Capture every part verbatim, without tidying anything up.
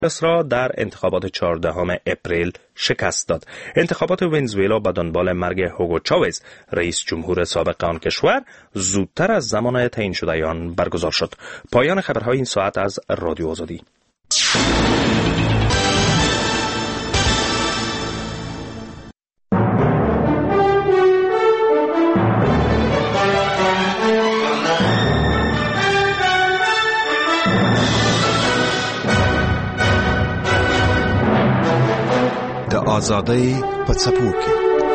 را در انتخابات چهاردهم اپریل شکست داد. انتخابات ونزوئلا به دنبال مرگ هوگو چاوز، رئیس جمهور سابق آن کشور، زودتر از زمان تعیین شده آن برگزار شد. پایان خبرهای این ساعت از رادیو آزادی. آزادی په څپو کې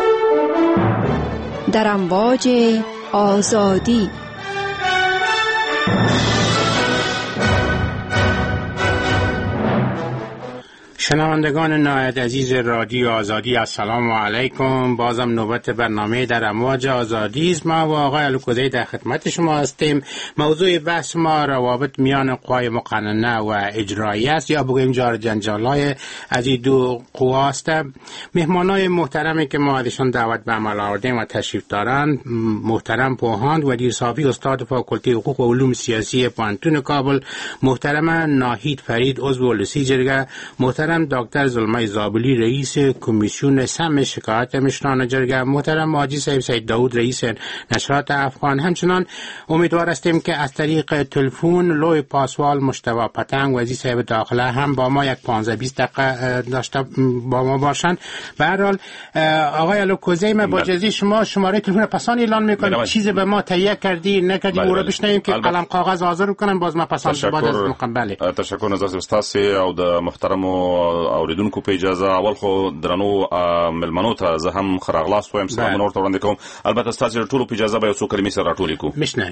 در امواج آزادی. شنوندگان نهایت عزیز رادیو آزادی، السلام علیکم. بازم نوبت برنامه در امواج آزادی است. ما و آقای الکوزی در خدمت شما هستیم. موضوع بحث ما روابط میان قوای مقننه و اجرایی است، یا بگوییم جار جنجال‌های از این دو قوا است. مهمانای محترمی که ما ازشان دعوت به عمل آوردیم و تشریف دارند، محترم پوهاند ودیر صافی، استاد فاکولته حقوق و علوم سیاسی پوهنتون کابل، محترم ناهید فرید، عضو ولسی جرگه، محترم دکتر زلمه زابلی، رئیس کمیسیون سم شکایت مشران جرگه، محترم حاجی صاحب سید داود، رئیس نشرات افغان. همچنان امیدوار هستیم که از طریق تلفن لوی پاسوال، مشتبه پتنگ و عزیز صاحب داخله هم با ما یک پانزده بیست دقیقه داشته با ما باشند. به هر حال آقای الکوزی، ما با اجازه شما شماره تلفن پسان اعلان میکنیم. چیزی به ما تهیه کردی نکردی او را بشنویم که قلم کاغذ حاضر کنم، باز ما پسان بعد از مقبله. تشکر نظر استاد او د محترم اوریدونکو په اجازه اول خو درنو ملمنو ته زه هم خراغلاس وایم، سلام ورته وړاندې کوم. البته ستاسو ټولو په اجازه به یو څو کلمې سره راټولې کوو. مشنه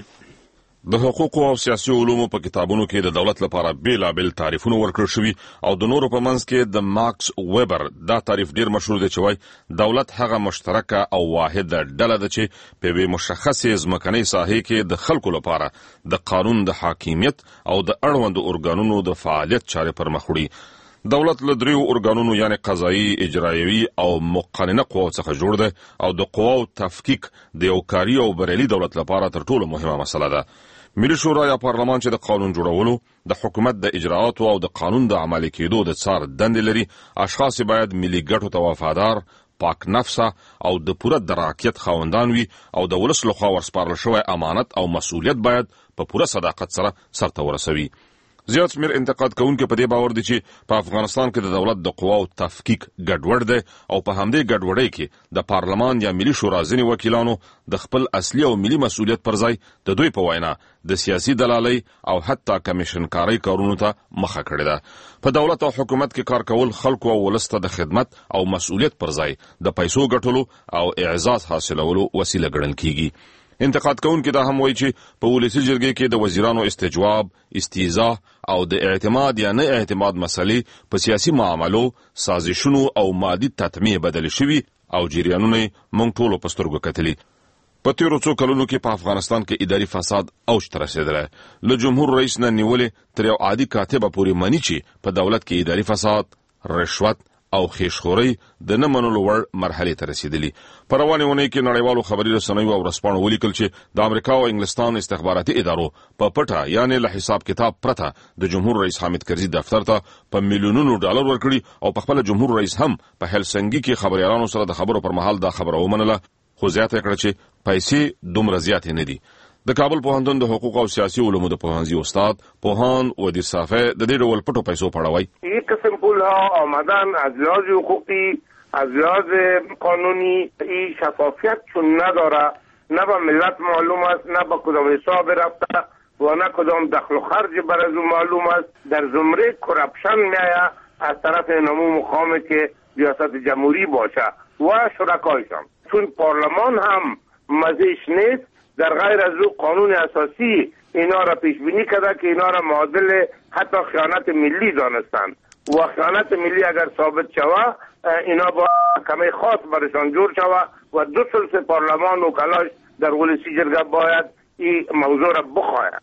د حقوق او سیاسي علومو په کتابونو کې د دولت لپاره بیلابل تعریفونه ورکړل شوي او د نورو په منځ کې د ماکس ویبر دا تعریف ډیر مشهور دی چې وایي دولت هغه مشترکه او واحده ډله ده چې په یوې مشخصې ځمکنۍ ساحې کې د خلکو لپاره د قانون د حاکمیت او د اړوندو ارګانونو د فعالیت چارې پر مخ وړي. دولت له دریو ارګانونو یعنی قضایي، اجرایوي او مقننه قواو څخه جوړ دی او د قواو تفکیک د یو کاري او بریالي دولت لپاره تر ټولو مهمه مسله ده. ملي شورا یا پارلمان چې د قانون جوړولو، د حکومت د اجراعاتو او د قانون د عملي کېدو د څار دندې لري، اشخاص باید ملي ګټو ته وفادار، پاک نفسه او د پوره دراکیت خاوندان وي او د ولس لخوا ورسپارل شوی امانت او مسؤلیت باید په پوره صداقت سره سرته ورسوي. زیات شمیر انتقاد کوونکي په دې باور دي چې په افغانستان کې د دولت د قواو تفکیک ګډوډ دی او په همدې ګډوډۍ کې د پارلمان یا ملي شورا ځینې وکیلانو د خپل اصلي او ملي مسؤلیت پر ځای د دوی په وینا د سیاسي دلالۍ او حتی کمیشن کاری کارونو ته مخه کړې ده. په دولت او حکومت کې کار کول خلکو او ولس ته د خدمت او مسؤلیت پر ځای د پیسو ګټلو او اعزاز حاصلولو وسیله ګڼل کیږي. انتقاد کوونکي دا هم وایي چې په ولسي جرګې کې د وزیرانو استجواب، استیضاح او د اعتماد یا نه اعتماد مسلې په سیاسي معاملو، سازشونو او مادي تطمیع بدل شوي او جریانونه موږ ټولو په سترګو کتلي. په تیرو څو کلونو کې په افغانستان کې اداري فساد اوج ته رسېدلی. له جمهور رئیس نه نیولې تر یو عادي کاتبه پورې مني چې په دولت کې اداري فساد، رشوت او خیشخوري د نه منلو وړ مرحلې ته رسیدلي. په روانې اونۍ کې نړیوالو خبري رسنیو او ورځپاڼو ولیکل چې د امریکا او انګلستان استخباراتي ادارو په پټه یعنې له حساب کتاب پرته د جمهور رئیس حامد کرزي دفتر ته په میلیونونو ډالر ورکړي او په خپل جمهور رئیس هم په هلسنګي کې خبريالانو سره د خبرو پر مهال دا خبره ومنله، خو زیاته کړه چې پیسې دومره زیاتې نه دي. د کابل پوهنتون د حقوق او سیاسي علومو د پوهنځي استاد پوهان ودیر صافی د دې ډول پټو پیسو په اړه وایي: یک قسم پولها آمدن از لحاظ حقوقی، از لحاظ قانونی این شفافیت چون نداره، نه به ملت معلوم است، نه به کدام حساب رفته و نه کدام دخل و خرج بر از معلوم است. در زمره کرپشن میآید از طرف نمو مقامی که ریاست جمهوری باشه و شرکایشان، چون پارلمان هم مزیش نیست. در غیر از او قانون اساسی اینا را پیش بینی کرده که اینا را معادل حتی خیانت ملی دانستند و خیانت ملی اگر ثابت شود اینا با کمی خاص برشان جور شود و دو ثلث پارلمان و کلاش در ولسی جرگه باید این موضوع را بخواهد.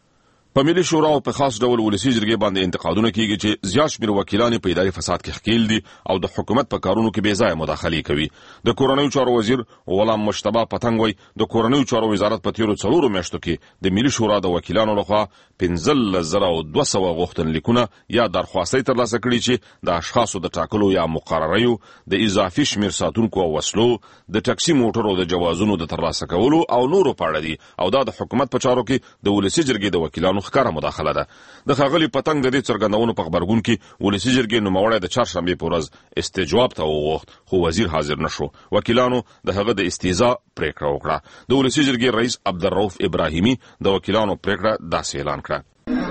په ملي شورا او په خاص ډول ولسی جرګې باندې انتقادونه کیږي چې زیات شمېر وکیلان په اداري فساد کې ښکیل دي او د حکومت په کارونو کې بې ځایه مداخلې کوي. د کورنیو چارو وزیر غلام مشتبه پتنګ وایي د کورنیو چارو وزارت په تیرو څلورو میاشتو کې د ملي شورا د وکیلانو لخوا پنځلس زره او دوه سوه غوښتنلیکونه یا درخواستۍ ترلاسه کړي چې د اشخاصو د ټاکلو یا مقرریو د اضافي شمېر ساتونکو او وسلو د ټکسي موټرو د جوازونو د ترلاسه کولو او نورو په اړه دي او دا د حکومت په چارو کې د ولسی جرګې د وکیلانو ښکاره مداخله ده. د ښاغلي پتنګ د دې څرګندونو په خبرګون کې ولسی جرګې نوموړی د چهارشنبې په ورځ استجواب ته وغوښت خو وزیر حاضر نشو. وکیلانو د هغه د استیضاح پریکړه وکړه. د ولسی جرګې رئیس عبدالرؤف ابراهیمی د وکیلانو پریکړه داسې اعلان کړه: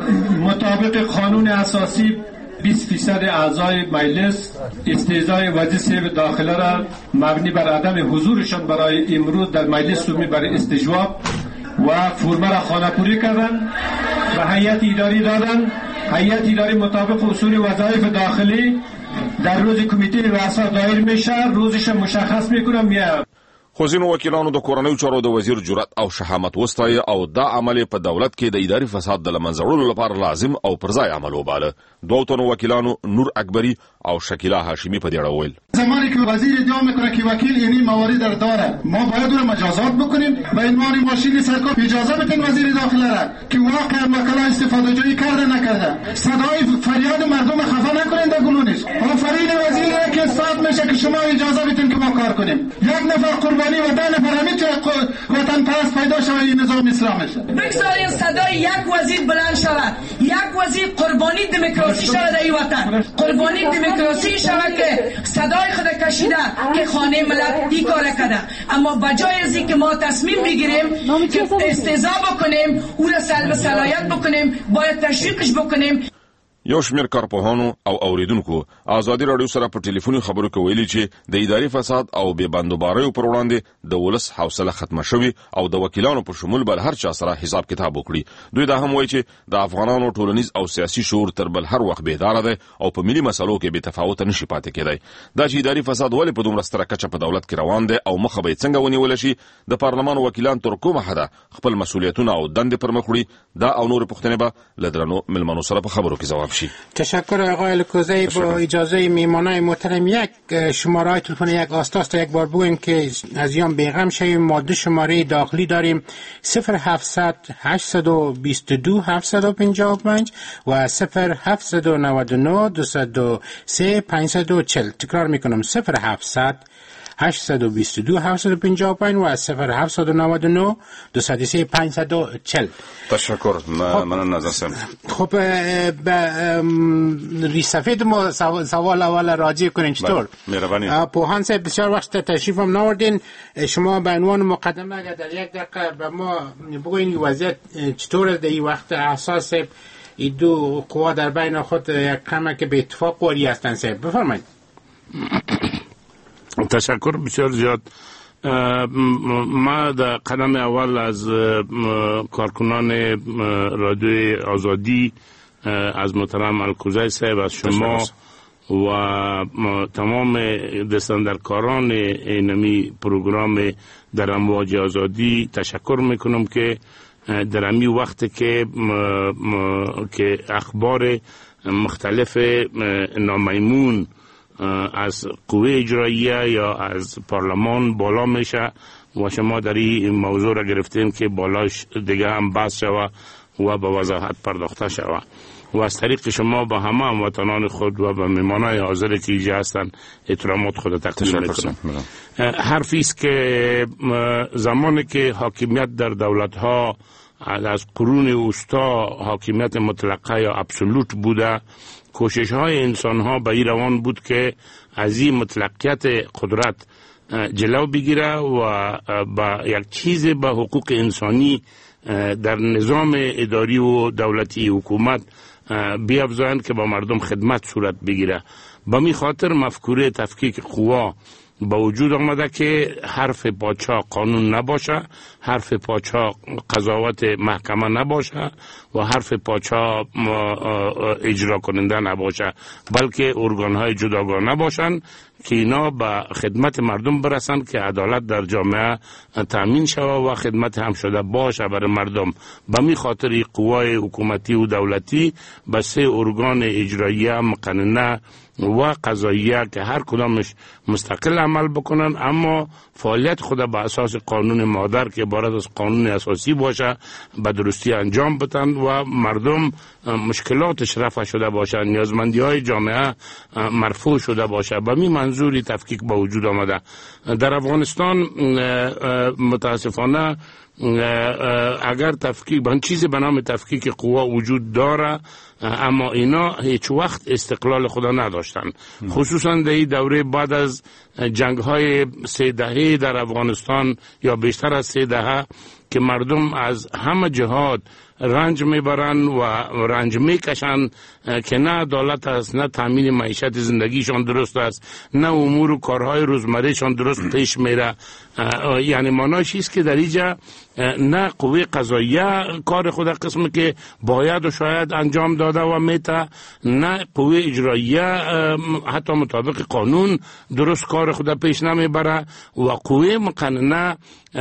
مطابق قانون اساسی بیست فیصد اعضای مجلس استیضاح وزیر داخله را مبنی بر عدم حضورشان برای امروز در مجلس عمومی برای استجواب و فرمه را خانه‌پوری کردند و هیئت اداری دادند. هیئت اداری مطابق اصول وظایف داخلی در روز کمیته رؤسا دایر میشه، روزش مشخص میکنم. میاد خو ځینو وکیلانو د کورنیو چارو د وزیر جرأت او شهامت وستایه او دا عمل په دولت کې د اداري فساد د له منځه وړلو لپاره لازم او پر ځای عمل وباله. دوه تنو وکیلانو نور اکبری او شکیلا هاشمی په دې اړه وویل: زمانی که وزیر ادعا میکنه که وکیل یعنی موارد در داره، ما باید اون مجازات بکنیم و عنوان ماشین سرکار اجازه بدین وزیر داخله را که واقعا وکلا استفاده جویی کرده نکرده. صدای فریاد مردم خفه نکنین در گلونش. آفرین وزیر که صاحب میشه که شما اجازه بدین که ما کار کنیم. یک نفر قربانی و ده نفر همین که وطن پرست پیدا شود این نظام اصلاح میشه. بگذارین صدای یک وزیر بلند شود، یک وزیر قربانی دموکراسی شود در این وطن، قربانی دموکراسی شود که صدای خود کشیده که خانه ملت ای کار کرده. اما بجای از اینکه ما تصمیم بگیریم که استهزا بکنیم، او را سلب صلاحیت بکنیم، باید تشویقش بکنیم. یو شمېر کارپوهانو او اوریدونکو ازادي راډیو سره په ټلیفوني خبرو کې ویلي چې د اداري فساد او بې بندوباریو پر وړاندې د ولس حوصله ختمه شوې او د وکیلانو په شمول بل هر چا سره حساب کتاب وکړي. دوی دا هم وایي چې د افغانانو ټولنیز او سیاسي شعور تر بل هر وخت بیداره دی او په ملي مسلو کې بې تفاوته نشي پاتې کېدی. دا چې اداري فساد ولې په دومره ستره کچه په دولت کې روان دی او مخه به یې څنګه ونیولی شي، د پارلمان وکیلان تر کومه حده خپل مسؤلیتونه او دندې پر مخ وړي، دا او نورې پوښتنې به له درنو مېلمنو سره په خبرو کې ځواب شي. تشکر آقای الکوزی. با اجازه میمانای محترم یک شماره های تلفن یک آستاس تا یک بار بگویم که از یان بیغم شویم. ما دو شماره داخلی داریم: صفر هفتصد هشتصد و بیست و دو هفتصد و پنجاه و پنج و صفر هفتصد و نود و نه دویست و سه پانصد و چهل. تکرار میکنم: صفر هفتصد هشتصد و بیست و دو هفتصد و پنجاه و پنج و صفر هفتصد و نود و نه دویست و سه پانصد و چهل. تشکر. من نظر سم. خب به ریسفید ما سوال اول راجع کنین چطور؟ مهربانی. پوهان صاحب بسیار وقت تشریف هم ناوردین. شما به عنوان مقدمه اگر در یک دقیقه به ما بگوین وضعیت چطور در این وقت اساس این دو قوا در بین خود یک کمه که به اتفاق واری هستند صاحب بفرمایید. تشکر بسیار زیاد. ما در قدم اول از کارکنان رادیوی آزادی، از محترم الکوزی صاحب، از شما و تمام دستاندرکاران اینمی پروگرام در امواج آزادی تشکر میکنم که در امی وقت که که اخبار مختلف نامیمون از قوه اجراییه یا از پارلمان بالا میشه و شما در این موضوع را گرفتین که بالاش دیگه هم بحث شوه و به وضاحت پرداخته شوه و از طریق شما با همه هموطنان خود و به مهمانای حاضر که اینجا هستن احترامات خود تقدیم میکنم. حرفی است که زمانی که حاکمیت در دولت ها از قرون وسطا حاکمیت مطلقه یا ابسولوت بوده، کوشش های انسان ها به این روان بود که از این مطلقیت قدرت جلو بگیره و با یک چیز به حقوق انسانی در نظام اداری و دولتی حکومت بیافزایند که با مردم خدمت صورت بگیره. با می خاطر مفکوره تفکیک قوا با وجود آمده که حرف پادشاه قانون نباشه، حرف پادشاه قضاوت محکمه نباشه و حرف پادشاه اجرا کننده نباشه، بلکه ارگان های جداگانه باشند که اینا به خدمت مردم برسند که عدالت در جامعه تامین شود و خدمت هم شده باشه برای مردم. به می خاطر قوای حکومتی و دولتی به سه ارگان اجراییه، مقننه و قضاییه که هر کدامش مستقل عمل بکنن، اما فعالیت خود به اساس قانون مادر که عبارت از قانون اساسی باشه به درستی انجام بدن و مردم مشکلاتش رفع شده باشه، نیازمندی های جامعه مرفوع شده باشه. به این منظوری تفکیک به وجود آمده. در افغانستان متاسفانه اگر تفکیک به چیزی به نام تفکیک قوا وجود داره، اما اینا هیچ وقت استقلال خدا نداشتن، خصوصا در این دوره بعد از جنگ های سه دهه در افغانستان یا بیشتر از سه دهه که مردم از همه جهات رنج میبرن و رنج میکشن که نه عدالت است، نه تامین معیشت زندگیشان درست است، نه امور و کارهای روزمرهشان درست پیش میره. یعنی معناش است که در اینجا نه قوه قضاییه کار خود قسم که باید و شاید انجام داده و میته، نه قوه اجراییه حتی مطابق قانون درست کار خود پیش نمیبره و قوه مقننه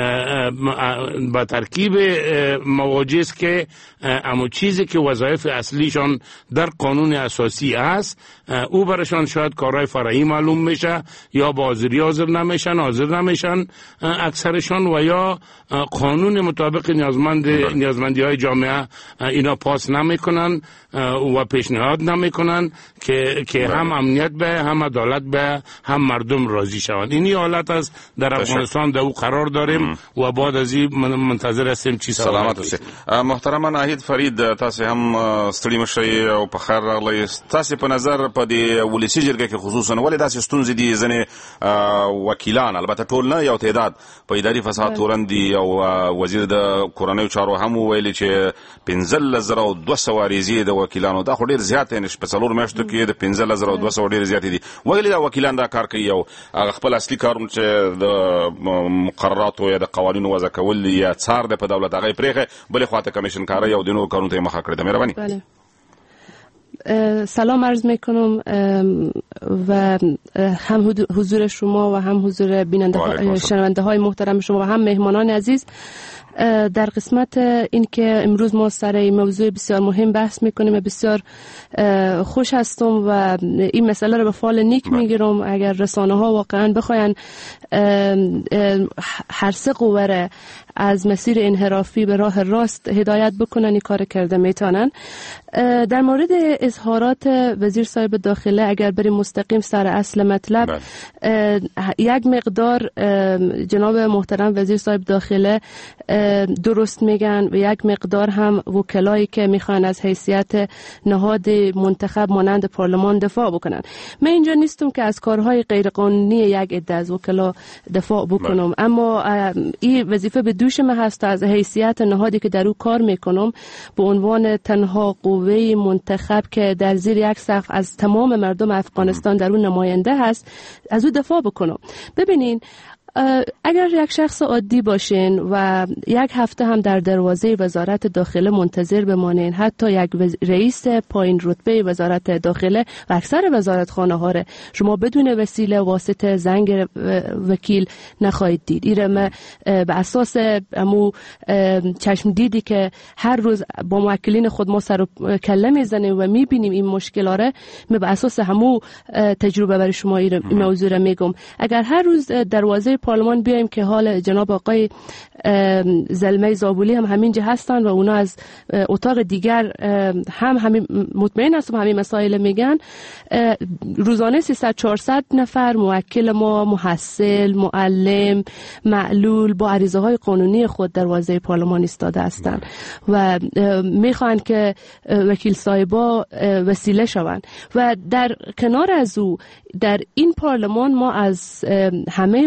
با ترکیب مواجه است که اما چیزی که وظایف اصلیشان در قانون اساسی است او برشان شاید کارهای فرعی معلوم میشه یا با حاضری حاضر نمیشن حاضر نمیشن اکثرشان و یا قانون مطابق نیازمند نیازمندی های جامعه اینا پاس نمیکنن و پیشنهاد نمیکنن که که هم امنیت به هم عدالت به هم مردم راضی شوند. اینی حالت است در افغانستان در او قرار داریم و بعد از این منتظر هستیم چی سلامت اوسئ. محترم ناهید فرید، تاسو هم ستړي مشئ او په خیر راغلی. تاسو په نظر په دې ولسی جرګه کې خصوصا ولې داسې ستونزې دي؟ ځنې وکیلان، البته ټول نه، یو تعداد په اداري فساد تورن دي او وزیر د کورنیو چارو هم ویلي چې پنځلس زره او دوه سوه عریضې د وکیلانو، دا خو ډېر زیات دی، په څلور میاشتو کې د پنځلس زره او دوه سوه ډېر زیات دي. ولې دا وکیلان دا کار کوي او هغه خپل اصلي کارونه چې د مقرراتو یا د قوانینو وضع کول یا څار د په دولت هغه پرېښی، بلې خواته کمیشن کاری او د نورو کارونو ته یې مخه کړې ده. مهرباني. بله. سلام عرض میکنم و هم حضور شما و هم حضور بیننده ها، شنونده های محترم شما و هم مهمانان عزیز. در قسمت این که امروز ما سر این موضوع بسیار مهم بحث میکنیم و بسیار خوش هستم و این مسئله رو به فال نیک میگیرم. اگر رسانه ها واقعا بخواین هر سه قوه از مسیر انحرافی به راه راست هدایت بکنن، این کار کرده میتونن. در مورد اظهارات وزیر صاحب داخله اگر بریم مستقیم سر اصل مطلب، یک مقدار جناب محترم وزیر صاحب داخله درست میگن و یک مقدار هم وکلایی که میخوان از حیثیت نهاد منتخب مانند پارلمان دفاع بکنن. من اینجا نیستم که از کارهای غیرقانونی یک عده از وکلا دفاع بکنم، اما این وظیفه به دوش من هست از حیثیت نهادی که در او کار میکنم به عنوان تنها قوه منتخب که در زیر یک سقف از تمام مردم افغانستان در اون نماینده هست از او دفاع بکنم. ببینین، اگر یک شخص عادی باشین و یک هفته هم در دروازه وزارت داخله منتظر بمانین، حتی یک رئیس پایین رتبه وزارت داخله و اکثر وزارتخانه ها را شما بدون وسیله واسطه زنگ وکیل نخواهید دید. ایره به اساس امو چشم دیدی که هر روز با موکلین خود ما سر و کله میزنیم و میبینیم این مشکلاره، من به اساس همو تجربه برای شما این موضوع را میگم. اگر هر روز دروازه پارلمان بیایم که حال جناب آقای زلمه زابولی هم همینجا هستن و اونا از اتاق دیگر هم همین مطمئن هستم همین مسائل میگن، روزانه سیصد چهارصد نفر موکل ما، محصل، معلم، معلول با عریضه های قانونی خود دروازه پارلمان ایستاده هستند و میخوان که وکیل صاحبا وسیله شوند. و در کنار از او در این پارلمان ما از همه ولایات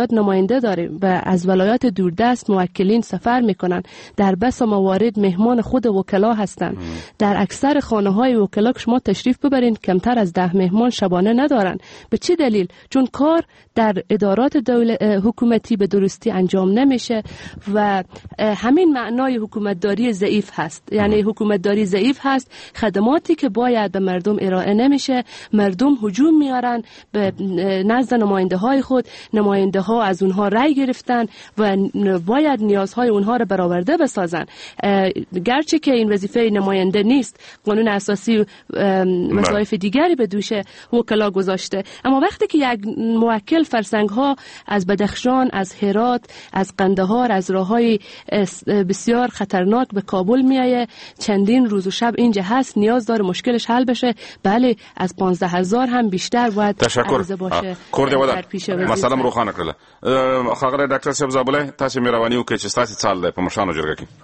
ولایات نماینده داریم و از ولایات دوردست موکلین سفر میکنن. در بس موارد مهمان خود وکلا هستند. در اکثر خانه های وکلا که شما تشریف ببرین کمتر از ده مهمان شبانه ندارن. به چه دلیل؟ چون کار در ادارات دولت حکومتی به درستی انجام نمیشه و همین معنای حکومتداری ضعیف هست. یعنی حکومتداری ضعیف هست، خدماتی که باید به مردم ارائه نمیشه، مردم هجوم میارن به نزد نماینده های خود، نماینده ها از اونها رأی گرفتن و باید نیازهای اونها را برآورده بسازن. گرچه که این وظیفه نماینده نیست، قانون اساسی وظایف دیگری به دوش وکلا گذاشته، اما وقتی که یک موکل فرسنگ ها از بدخشان، از هرات، از قندهار، از راههای بسیار خطرناک به کابل میایه، چندین روز و شب اینجا هست، نیاز داره مشکلش حل بشه، بله از پانزده هزار هم بیشتر باید عرضه باشه. کورده ودان مثلا روخانه کړل. خاغره ډاکټر صاحب زابله تاسو مهرباني وکړئ چې تاسو څال ده په مشانو جرګه کې.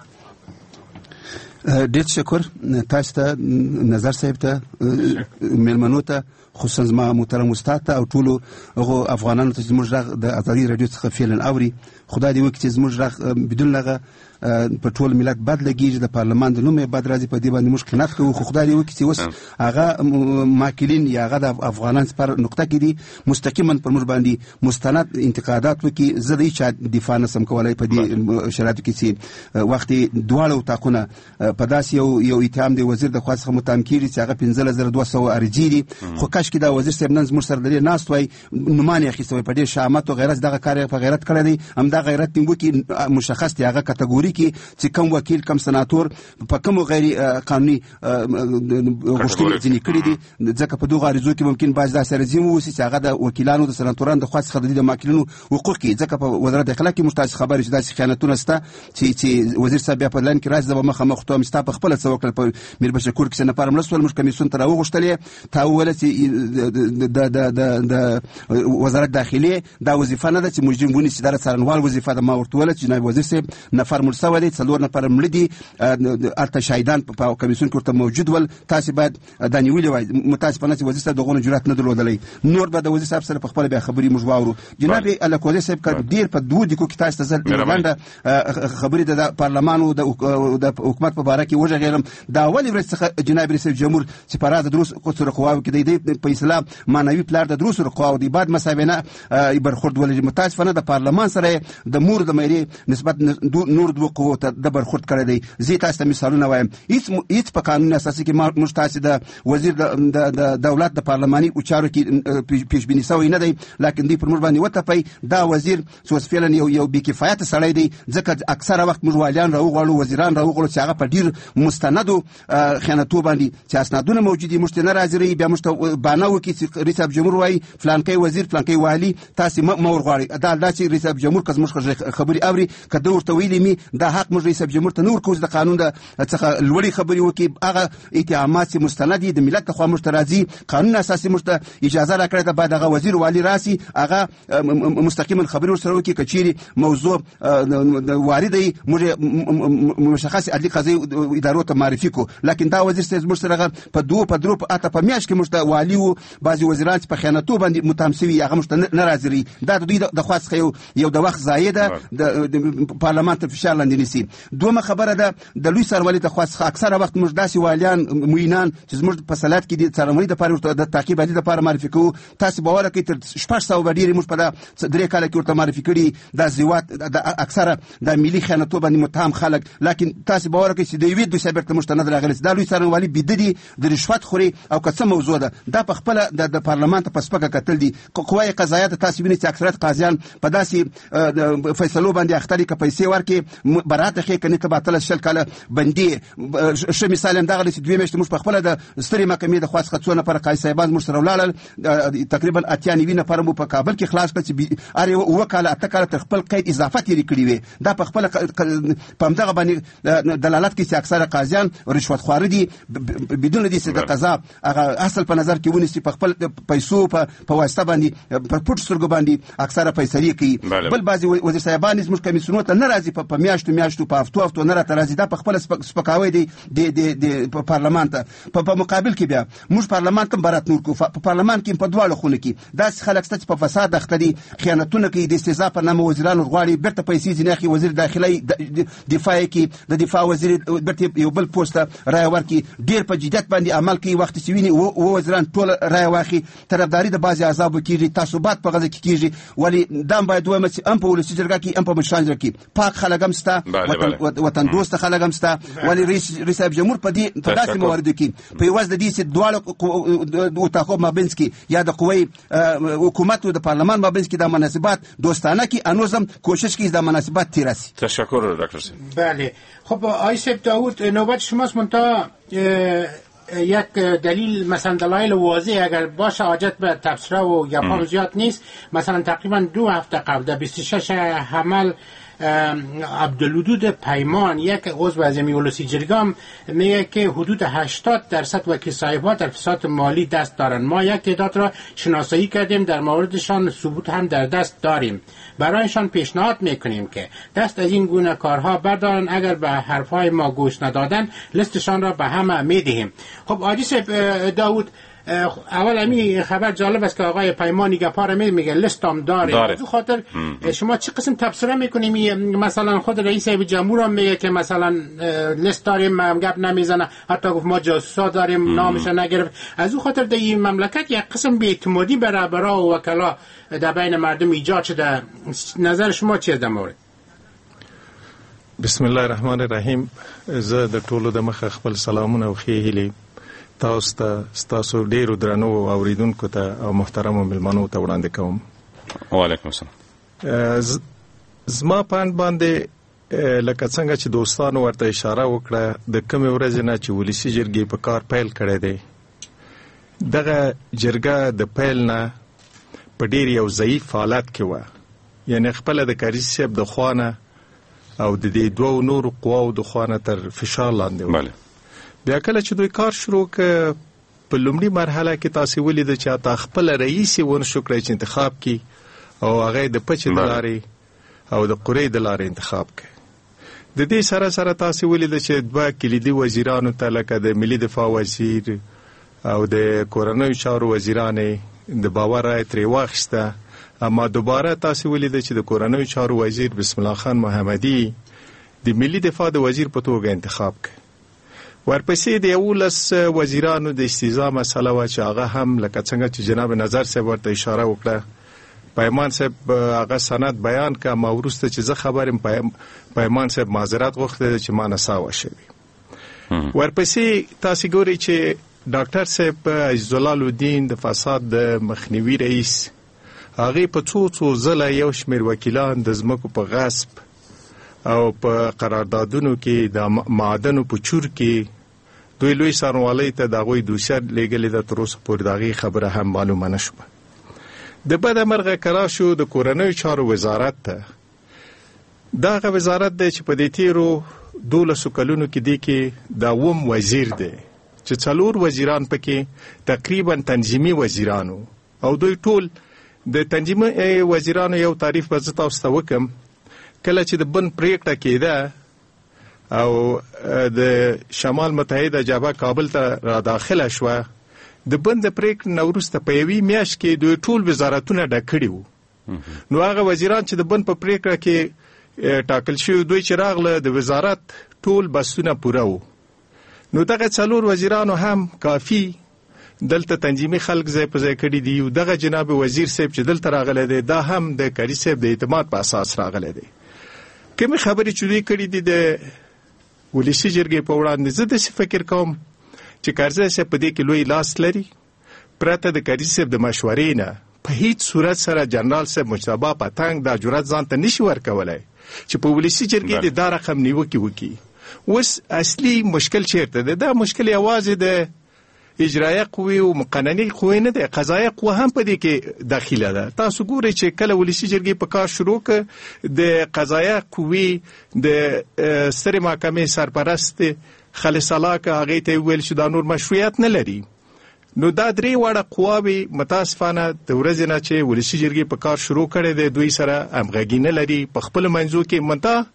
ډېر شکر تاسو ته، نظر صاحب ته، مېلمنو ته، خصوصا زما محترم استاد ته او ټولو هغو افغانانو ته چې زموږ غږ د ازادي راډیو څخه فعلا اوري. خدای دې وکړي چې زموږ غږ بدون لغه په ټول ملت بد لګیږي، د پارلمان د نوم یې بد راځي، په دې باندې موږ قناعت کوو. خو خدای دې وکړي چې اوس هغه ماکلین یا هغه د افغانان پر نقطه کې دي مستقیما پر موږ باندې مستند انتقادات وکړي. زه د هیچا دفاع نسم کولی په دې شرایطو کې چې وخت دواړه اتاقونه په داسې یو یو اتهام دی وزیر د خوا څخه متهم کېږي چې هغه پنځلس زره دوه سوه ارجي دي. خو کاشکې دا وزیر صاحب نن زموږ سره د دې ناست وای، نومان یې اخیستی وای، په ډېر شهامت او غیرت دغه کار یې په غیرت کړی دی. همدا غیرت ټینګ وکړي، مشخص دی هغه کټګوري کې چې کوم وکیل کوم سناتور په کومو غیر قانوني غوښتنې ځینې کړي دي. ځکه په دغو عریضو کې ممکن بعض داسې عریضې واوسي چې هغه د وکیلانو د سناتورانو د خوا څخه د دې د ماکلینو حقوق کې، ځکه په وزارت داخله کې موږ تاسې خبر چې داسې خیانتونه شته چې چې وزیر صاحب بیا په لاین کې راشي، زه به مخامخ ورته وایم ستا په خپله څه وکړل. په میربچه کور کې څه نفر مړه شول، موږ کمیسیون ته راوغوښتلې، تا وویله چې د وزارت داخلې دا وظیفه نه ده چې مجرم ونیسي، دا د څارنوال وظیفه ده. ما ورته وویله چې جناب وزیر صاحب نفر مړ شوی دی، څلور نفر مړه دي، هلته شاهدان په کمیسیون کې ورته موجود ول، تاسې باید دا نیولې وای. متاسفانه چې وزیر صاحب دغونه جرأت نه درلودلی. نور به د وزیر صاحب سره په خپله بیا خبرې موږ واورو. جناب الکوزی صاحب که ډېر په دوو دقیقو کې تاسو ته زه لنډه خبرې د پارلمان د حکومت په باره کې وږغېږم. دا اولې ورځ څخه جناب رئیس جمهور چې په راز د دروس سره قواو کې دی په اسلام معنوي پلار د دروس سره قواو دی بعد مسابقه برخورد ولې متاسفانه د پارلمان سره د مور د مېري نسبت نور دوه قوو ته د برخورد کړی دی. زه تاسو ته مثالونه وایم، هیڅ هیڅ په قانون اساسي کې موږ تاسو د وزیر د دولت د پارلماني چارو کې پیشبیني شوی نه دی، لکن دوی پر موږ باندې وتپی دا وزیر څه فعلا یو یو بې کفایته سړی دی. ځکه اکثره وخت موږ والیان راوغواړو، وزیران راوغواړو چې هغه په ډېر مستندو خیانتو باندې چې اسنادونه موجود دي موږ ته نه راځي، بیا موږ ته بانه وکړي چې رئیس جمهور وایي فلانکی وزیر فلانکی والی تاسې مه ورغواړئ. دا دا چې رئیس جمهور که زموږ خبرې اوري که ده ورته ویلي مي دا حق موږ رئیس جمهور ته نه ورکوو د قانون د څخه لوړې خبرې وکړي. هغه اتهامات چې مستند دي د ملت لخوا موږ ته راځي، قانون اساسي موږ ته اجازه راکړې ده باید هغه وزیر والي راسي، هغه مستقیما خبرې ورسره وکړي. که چیرې موضوع وارده وي موږ مشخص عدلي قضایي ادارو ته معرفي کړو. لکن دا وزیر صاحب زموږ سره په دوه په درو په اته په میاشت کې موږ ته والي وو، بعضې وزیران چې په خیانتو باندې متهم شوي هغه موږ ته نه راځي. دا د دوی د خوا څخه یو یو د وخت ضایع ده، د پارلمان ته فشار لاندې نیسي. دومره خبره ده د لوی څارنوالي د خوا څخه اکثره وخت موږ داسې والیان معینان چې زموږ په صلاحیت کې دي څارنوالي دپاره ورته د تعقیب عدلي دپاره معرفي کوو. تاسې باور وکړئ تر شپږ سوه به ډېرې موږ په دا درې کاله کې ورته معرفي کړي دا زیوات د اکثره د ملي خیانتو باندې متهم خلک. لکن تاسې باور وکړئ چې د یوې دوی صاحب ته موږ ته نه راغلی دا لوی څارنوالي بیده دي، د رشوت خوري او که څه موضوع ده دا په خپله د پارلمان ته په سپکه کتل دي. قوای قضاییه ته تاسې وینئ چې اکثریت قاضیان په داسې فیصلو باندې اخته دي که پیسې ورکړي برات ښې که نه ته به اتلس شل کاله بندي. ښه مثال هم دغه دی چې دوې میاشتې موږ په خپله د سترې محکمې د خوا څخه څو نفره قاضي صاحبان زموږ سره ولاړل، تقریبا اتیا نوي نفره مو په کابل کې خلاص کړل چې هر یو اووه کاله اته کاله تر خپل قید اضافه تېرې کړي وې. دا په خپله په همدغه باندې دلالت کوي چې اکثره قاضیان رشوتخواره دي بدون دې چې د قضا هغه اصل په نظر کې ونیسي، په خپل پیسو په واسطه باندې په پټ سترګو باندې اکثره فیصلې کوي. بل بعضې وزیر صاحبان زموږ کمیسیونونو ته نه راځي، په میاشت میاشتو میاشتو په هفتو هفتو نه راته راځي. دا په خپله سپکاوی دی د پارلمان ته. په مقابل کې بیا موږ پارلمان ته هم برات نور کوو. په پارلمان کې په دواړو خونو کې داسې خلک شته چې په فساد اخته دي، خیانتونه کوي، د استهزا په نامه وزیران ورغواړي، بیرته پیسې ځینې اخلي، وزیر داخله دفاع کې د دفاع وزیر بیرته یو بل پوسټ ته رایه ورکړي، ډېر په جدیت باندې عمل کوي. وخت چې ویني اووه وزیران ټول رایه واخلي، طرفداري د بعضې احزابو کېږي، تعصبات په غزه کې کېږي. ولې دا هم باید ووایم چې هم په ولسي جرګه کې هم په مشران جرګه کې پاک خلک هم شته، وطن دوسته خلک هم شته. ولې رئیس صاحب جمهور په دې په داسې مواردو کې په یوازې د دې چې دواړو اتاقو مابینځ کې یا د قوی حکومت او د پارلمان مابینځ کې د مناسبات دوستانه کې انوزم کوشش کې د مناسبات تیر رسی. تشکر دکتر صاحب. بله خب آقای سیب داود نوبت شماست. منتها یک دلیل مثلا دلایل واضح اگر باشه حاجت به تبصره و گپام زیاد نیست. مثلا تقریبا دو هفته قبل در بیست و شش حمل عبدالودود پیمان یک عضو از ولسی جرگام میگه که حدود هشتاد درصد وکیل صاحب‌ها در فساد مالی دست دارند. ما یک تعداد را شناسایی کردیم، در موردشان ثبوت هم در دست داریم. برایشان پیشنهاد میکنیم که دست از این گونه کارها بردارن. اگر به حرفهای ما گوش ندادن لیستشان را به همه میدهیم. خب آجیس داود اول امی خبر جالب است که آقای پیمانی گپاره می میگه لیستم داره. داره. از خاطر شما چه قسم تبصره میکنیم؟ مثلا خود رئیس جمهور هم میگه که مثلا لیست داریم، گپ نمیزنه، حتی گفت ما جاسوسا داریم، نامش نگرفت. از اون خاطر در این مملکت یک قسم بی‌اعتمادی برای برا و وکلا در بین مردم ایجاد شده. نظر شما چیه در مورد؟ بسم الله الرحمن الرحیم. زه د ټولو د مخه خپل سلامونه او ښې هیلې تاسو ته، ستاسو ډیرو درنو اوریدونکو ته او محترمو مېلمنو ته وړاندې کوم. وعلیکم السلام. زما پاند باندې لکه څنګه چې دوستانو ورته اشاره وکړه د کومې ورځې نه چې ولسي جرګې په کار پیل کړی دی، دغه جرګه د پیل نه په ډیر یو ضعیف حالت کې وه. یعنې خپله د کاریز صاحب د خوا نه او د دې دوو نورو قواو د خوا نه تر فشار لاندې وه. بیا کله چې دوی کار شروع که په لومړي مرحله کې تاسو ولیدل چې تا خپل رئیس ونه شو کړی چې انتخاب کی او هغه د پچې د لارې او د قرې د لارې انتخاب کړي. د دې سره سره تاسو ولیدل چې دوه کلیدي وزیرانو ته لکه د ملي دفاع وزیر او د کورنیو چارو وزیرانې د باور رای ترې واخیسته. اما دوباره تاسو ولیدل چې د کورنیو چارو وزیر بسم الله خان محمدي د ملي دفاع د وزیر په توګه انتخاب کړي. ورپسې د یولس وزیرانو د استیضاح مسله وه چې هغه هم لکه څنګه چې جناب نظر صاحب ورته اشاره وکړه، پیمان صاحب هغه سند بیان که، ما وروسته چې زه خبر یم پیمان صاحب معذرت غوښتی چې ما نساوه شوي. ورپسې تاسې ګورئ چې ډاکټر صاحب عزیزالله الدین د فساد د مخنیوي رئیس، هغې په څو څو ځله یو شمېر وکیلان د ځمکو په غصب او په قراردادونو کې د معادنو په چور کې دوی لوی څارنوالۍ ته د هغوی دوسیه لیږلې ده. تر اوسه پورې د هغې خبره هم معلومه نه شوه. د بده مرغه کرا شو د کورنیو چارو وزارت ته. دا هغه وزارت دی چې په دې تېرو دولسو کلونو کې دی کې دا اووم وزیر دی چې څلور وزیران پکې تقریبا تنظیمي وزیرانو او دوی ټول د تنظیمي وزیرانو یو تعریف به زه تاسو ته وکړم. کله چې د بن پریکړه کېده او د شمال متحده جبهه کابل ته را داخله شوه، د بن د پریکړې نه وروسته په یوې میاشت کې دوی ټول وزارتونه ډک کړي وو. نو هغه وزیران چې د بن په پریکړه کې ټاکل شوي دوی چې راغله د وزارت ټول بسونه پوره وو. نو دغه څلور وزیرانو هم کافي دلته تنظیمي خلک ځای په ځای کړي دي. دغه جناب وزیر صاحب چې دلته راغلی دی دا هم د کاري صاحب د اعتماد په اساس راغلی دی. کومې خبرې چې دوی کړي دي د ولسي جرګې په وړاندې، زه داسې فکر کوم چې کارزی صاحب په دې کې لوی لاس لري. پرته د کاري صاحب د مشورې نه په هیڅ صورت سره جنرال صاحب مجتبی پتنګ دا جرأت ځان ته نشي ورکولی چې په ولسي جرګې د دا رقم نیوکې وکړي. اوس اصلي مشکل چیرته دی؟ دا مشکل یوازې د اجرایه قوې او مقننې قوې نه دی، قضایه قوه هم په دې کې داخله ده. تاسو ګورئ چې کله ولسي جرګې په کار شروع کړ، د قضایه قوې د سترې محکمې سرپرست خالص الله که هغې ته یې وویل چې دا نور مشروعیت نه لري. نو دا درې واړه قواوې متاسفانه د ورځې نه چې ولسي جرګې په کار شروع کړی دی دوی سره همغږي نه لري په خپلو منځو کې. منتها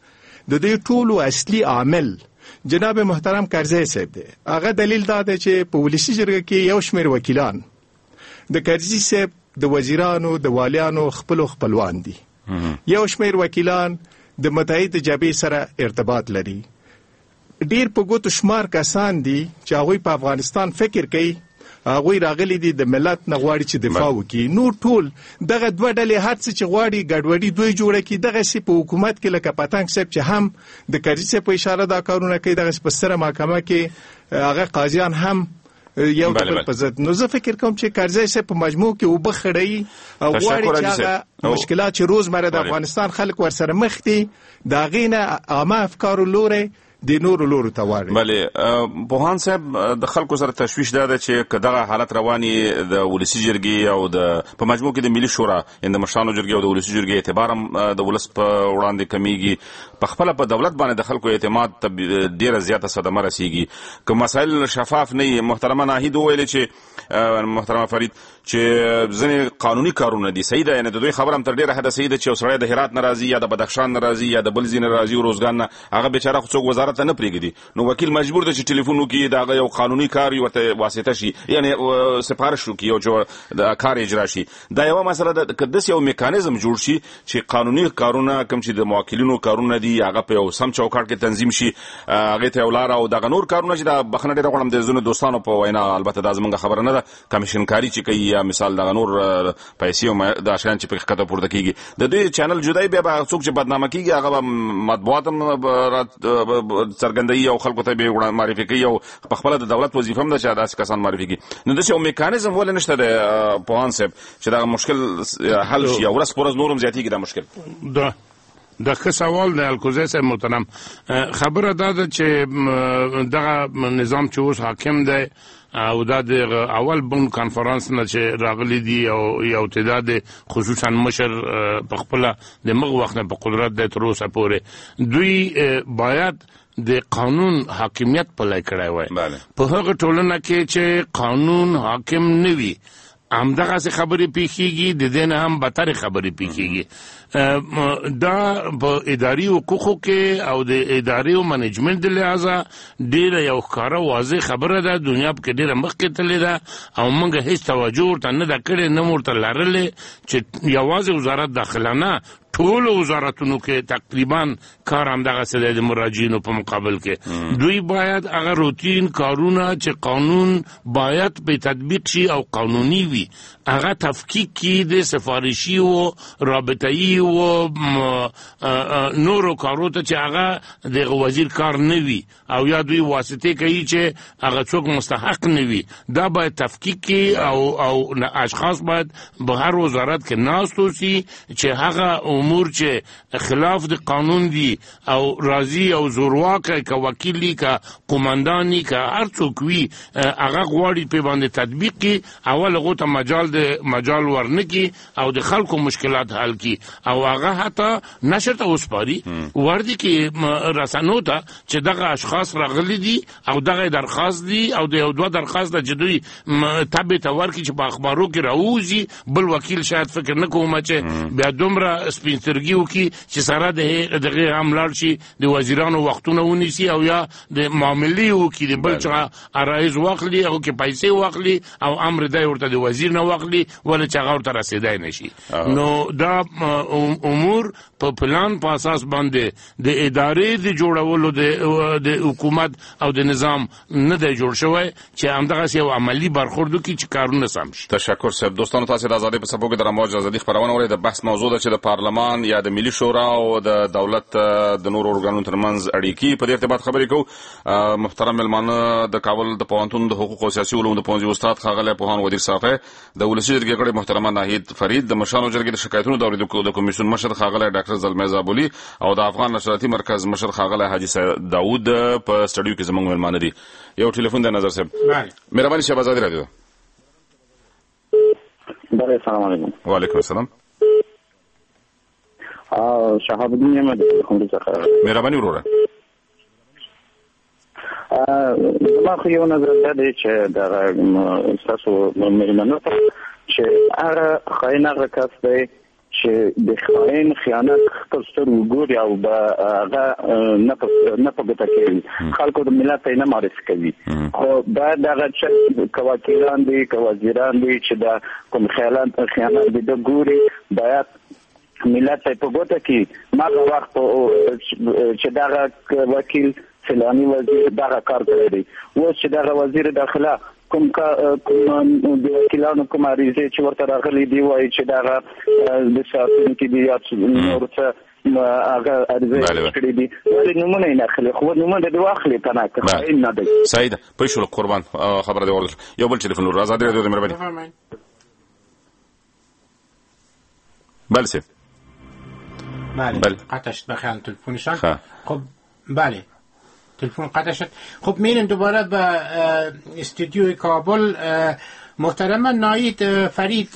د دوی ټولو اصلي عامل جناب محترم کرزی صاحب دی. هغه دلیل دا دی چې په ولسی جرګه کې یو شمېر وکیلان د کرزی صاحب د وزیرانو د والیانو خپل خپلوان دي. یو شمېر وکیلان د متحد جبهې سره ارتباط لري. ډیر په ګوتو شمار کسان دي چې هغوی په افغانستان فکر کوي، هغوی راغلي دي د ملت نه غواړي چې دفاع وکړي. نور ټول دغه دوه ډلې هر څه چې غواړي ګډوډي دوی جوړه کړي. دغسې په حکومت کې لکه پتنګ صاحب چې هم د کرزي صاحب په اشاره دا کارونه کوي، دغسې په ستره محکمه کې هغه قاضیان هم یو د بل په ضد. نو زه فکر کوم چې کرزي صاحب په مجموع کې اوبه خړوي او غواړي چې هغه مشکلات چې روزمره د افغانستان خلک ورسره مخ دي د هغې نه عامه افکارو لوري د نورو لورو ته واړي. بله پوهان صاحب د خلکو سره تشویش دا ده چې که دغه حالت رواني د ولسي جرګې او د په مجموع کې د ملي شورا د مشرانو جرګې او د ولسي جرګې اعتبار هم د ولس په وړاندې کمیږي، په خپله په دولت باندې د خلکو اعتماد ته ډېره زیاته صدمه رسیږي. که مسایل شفاف نه وي، محترمه ناهید وویلې چې محترمه فرید چې ځینې قانوني کارونه دي صحیح ده، یعنې د دوی خبره هم تر ډېره حده صحیح ده چې یو سړی د هرات نه راځي یا د بدخشان نه راځي یا د بل ځای نه راځي روزګان نه، هغه بیچاره خو څوک وزارت ته نه پرېږدي، نو وکیل مجبور دی چې ټلیفون وکړي، د هغه یو قانوني کار ورته واسطه شي، یعنې سفارش وکړي او چې د کار اجرا شي. دا یوه مسله ده. که داسې یو میکانیزم جوړ شي چې قانوني کارونه کوم چې د موکلینو کارونه دي هغه په یو سم چوکاټ کې تنظیم شي، هغې ته یو لاره او دغه نور کارونه چې د بخښنه ډېره غواړم د ځینو دوستانو په وینا، البته دا زموږ خبره نه ده، کمیشن کاري چې کوي یا مثال دغه نور پیسې او دا شیان چې پکې ښکته پورته کېږي، د دوی چینل جدای بیا به څوک چې بدنامه کېږي هغه به مطبوعات هم څرګندوي او خلکو ته به یې معرفي کوي او په خپله د دولت وظیفه هم ده چې داسې کسان معرفي کړي. نو داسې یو میکانیزم ولې نشته دی پوهان صاحب چې دغه مشکل حل شي او ورځ په ورځ نور هم زیاتېږي دا مشکل؟ دا دا ښه سوال دی الکوزی صاحب محترم. خبره دا ده چې دغه نظام چې اوس حاکم دی او دا د اول بون کانفرانس نه چې راغلي دي او یو تعداد خصوصا مشر په خپله د مغ وخت نه په قدرت دی تر اوسه پورې دوی باید د قانون حاکمیت پلی کړی وای. په هغه ټولنه کې چې قانون حاکم نه وي همدغسې خبرې پیښیږي، د دې نه هم بدترې خبرې پیښیږي. دا په اداري حقوقو کې او د اداري او منیجمنت د لحاظه ډېره یو ښکاره واضح خبره ده. دنیا پکې ډېره مخکې تللې ده او موږ هېڅ توجه ورته نه ده کړې، نه مو ورته لرلې چې یوازې وزارت داخله نه ټولو وزارتونو کې تقریبا کار همدغسې دی د مراجعینو په مقابل کې. دوی باید هغه روتین کارونه چې قانون باید په تطبیق شي او قانوني وي هغه تفکیک کړي د سفارشي او رابطه‌ایي او نورو کارو ته چې هغه د وزیر کار نه وي او یا دوی واسطې کوي چې هغه څوک مستحق نه وي، دا باید تفکیک کړي او او اشخاص باید به هر وزارت کې ناست اوسي چې هغه امور چې خلاف د قانون دي او راضي او زورواکه که وکیلی که قماندانی که هر څوک وي هغه غواړي په باندې تطبیق کړي، اول هغو ته مجال د مجال ورنکړي او د خلکو مشکلات حل کړي او هغه حتی نشر ته وسپاري وردي کې رسنو ته چې دغه اشخاص راغلي دي او دغه درخواست دي او د یو دوه درخواست د جدوی تابع ته ورکړي چې په اخبارو کې راوځي. بل وکیل شاید فکر نه کوم چې بیا دومره سپین سترګي وکړي چې سره دغه هم لاړ شي د وزیرانو وختونه ونیسي او یا د معاملې وکړي د بل چا عرایض واخلي هغو کې پیسې واخلي او امر دی ورته د وزیر نه واخلي ولې چې هغه ورته رسېدی نه شي. نو دا امور په پلان په اساس باندې د ادارې د جوړولو د حکومت او د نظام نه دی جوړ شوی چې همدغسې یو عملي برخورد وکړي چې کارونه سم شي. تشکر صاحب. دوستانو تاسې د ازادۍ په څپو کې د رموج ازادي خپرونه اورئ. د بحث موضوع ده چې د پارلمان یا د ملي شورا او د دولت د نورو ارګانونو ترمنځ اړیکې په دې ارتباط خبرې کوو. محترم مېلمانه د کابل د پوهنتون د حقوق او سیاسي علومو د پوهنځي استاد ښاغلی پوهان ودیر صافی، د ولسي جرګې غړې محترمه ناهید فرید، د مشرانو جرګې د شکایتونو د اورېدو د کمیسیون مشر ښاغلی ډاکټر زلمی زابلي او د افغان نشراتي مرکز مشر ښاغلی حاجي داود په سټډیو کې زموږ مېلمانه دي. یو ټلیفون دی نظر صاحب. مهرباني شي ازادي راډیو. بله سلام علیکم. وعلیکم السلام. شهاب الدین یم د خونډې څخه. مهرباني وروره. زما خو یو نظر دا دی چې دغه ستاسو مېلمنو ته چې هغه خاین هغه کس دی چې د خاين خیانت خپل ستر وګوري او به هغه نه نه پګټه کوي خلکو د ملت نه معرفي کوي خو بعد هغه چې کوواکیلان دي کوازیران دي چې دا کوم خیانت خیانت د ګوري باید ملت په ګوته کې ما وخت چې دا وکیل فلانی وزیر دا کار کوي و چې دا وزیر داخله کوم کا کوم د وکیلانو کوم اړیزه چې ورته راغلي دی وایي چې دا د ساتونکو دی یا نور څه هغه اړیزه کړې دي ولې نمونه نه اخلي خو نمونه د واخلي کنه که نه دی سعید پښول قربان خبر دی ورل یو بل ټلیفون ور آزاد رادیو د مهرباني بله سید بله قطع شد بخیال تلفونشان خب بله تلفن قطع شد. خب میریم دوباره به استودیوی کابل. محترم نایید فرید،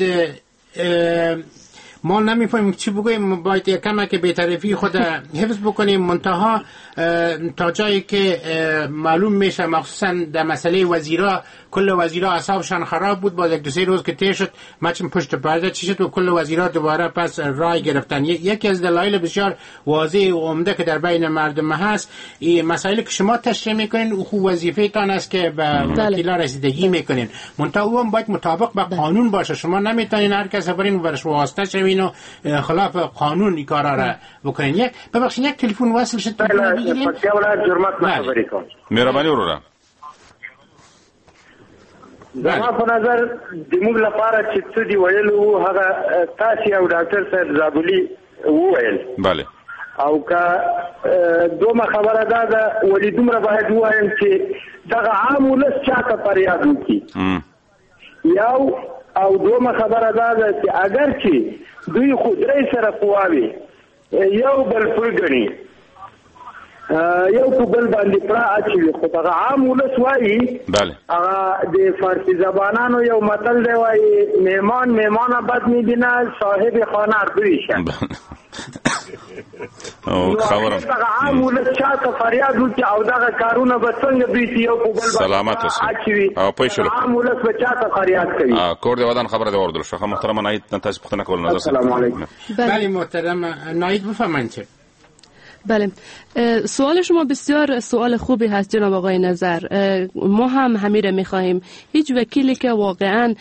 ما نمیفهمیم چی بگویم، باید یکم که بی‌طرفی خود حفظ بکنیم، منتها تا جایی که معلوم میشه مخصوصا در مسئله وزیرا، کل وزیرا اعصابشان خراب بود، باز یک دو سه روز که طی شد مچم پشت پرده چی شد و کل وزیرا دوباره پس رای گرفتن. یکی از دلایل بسیار واضح و عمده که در بین مردم هست این مسائلی که شما تشریح میکنین او خوب وظیفه تان است که به وکیلا رسیدگی میکنین، منتها او هم باید مطابق با قانون باشه. شما نمیتونین هر کس برین ورش واسطه شوین و خلاف قانون این کارا را بکنین. یک ببخشید یک تلفن وصل شد بگیریم. مهرباني وروره. زما په نظر د موږ لپاره چې څه دی ویلو هغه تاسو او ډاکټر صاحب زابلی وویل. bale. او که دومره خبره ده د ولی دومره باید وایم چې دغه عام ولس چاته فریاد وکړي. یو او دومره خبره ده چې اگر چې دوی خو درې سره قواوي یو بل پرګني یو په بل باندې پرا اچي خو هغه عام ولس وایي. bale. هغه د فارسی زبانانو یو متل دی وایي میمان میمان بد میبینه صاحب خانه اردوی شه. او خبرم هغه عام ولس چاته فریاد وکړي او دغه کارونه به څنګه دوی یو په بل سلامت اوسئ او پېښل عام ولس به چاته فریاد کوي. ا کور دی ودان خبره دی اوردل شو محترم نایت تاسو پختنه کول نظر. السلام علیکم. بله محترم نایت بفرمایید. بله، سوال شما بسیار سوال خوبی هست جناب آقای نظر. ما هم همین میخواهیم. هیچ وکیلی که واقعا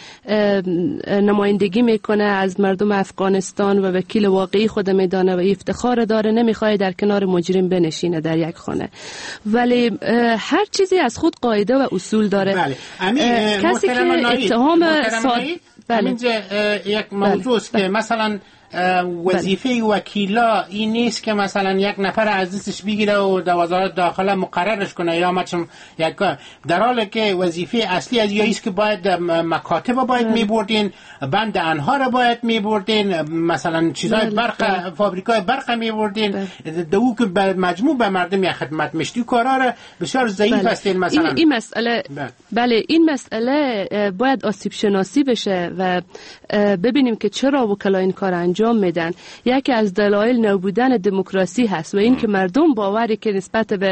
نمایندگی میکنه از مردم افغانستان و وکیل واقعی خود میدانه و افتخار داره نمیخواد در کنار مجرم بنشینه در یک خانه، ولی هر چیزی از خود قاعده و اصول داره. بله. کسی که اتهام ساد... بله. یک موضوع است که مثلا وظیفه وکیلا این نیست که مثلا یک نفر از دستش بگیره و در وزارت داخله مقررش کنه یا مثلا یک، در حالی که وظیفه اصلی از یاییست که باید مکاتب باید میبردین، بند انها را باید میبردین، مثلا چیزای برق فابریکای برق میبردین، دو که مجموع به مردم یک خدمت مشتی کارا را بسیار ضعیف هستین. مثلا این, این مسئله بله. بله این مسئله باید آسیب شناسی بشه و ببینیم که چرا وکلا این کار انجام میدن. یکی از دلایل نبودن دموکراسی هست و این که مردم باوری که نسبت به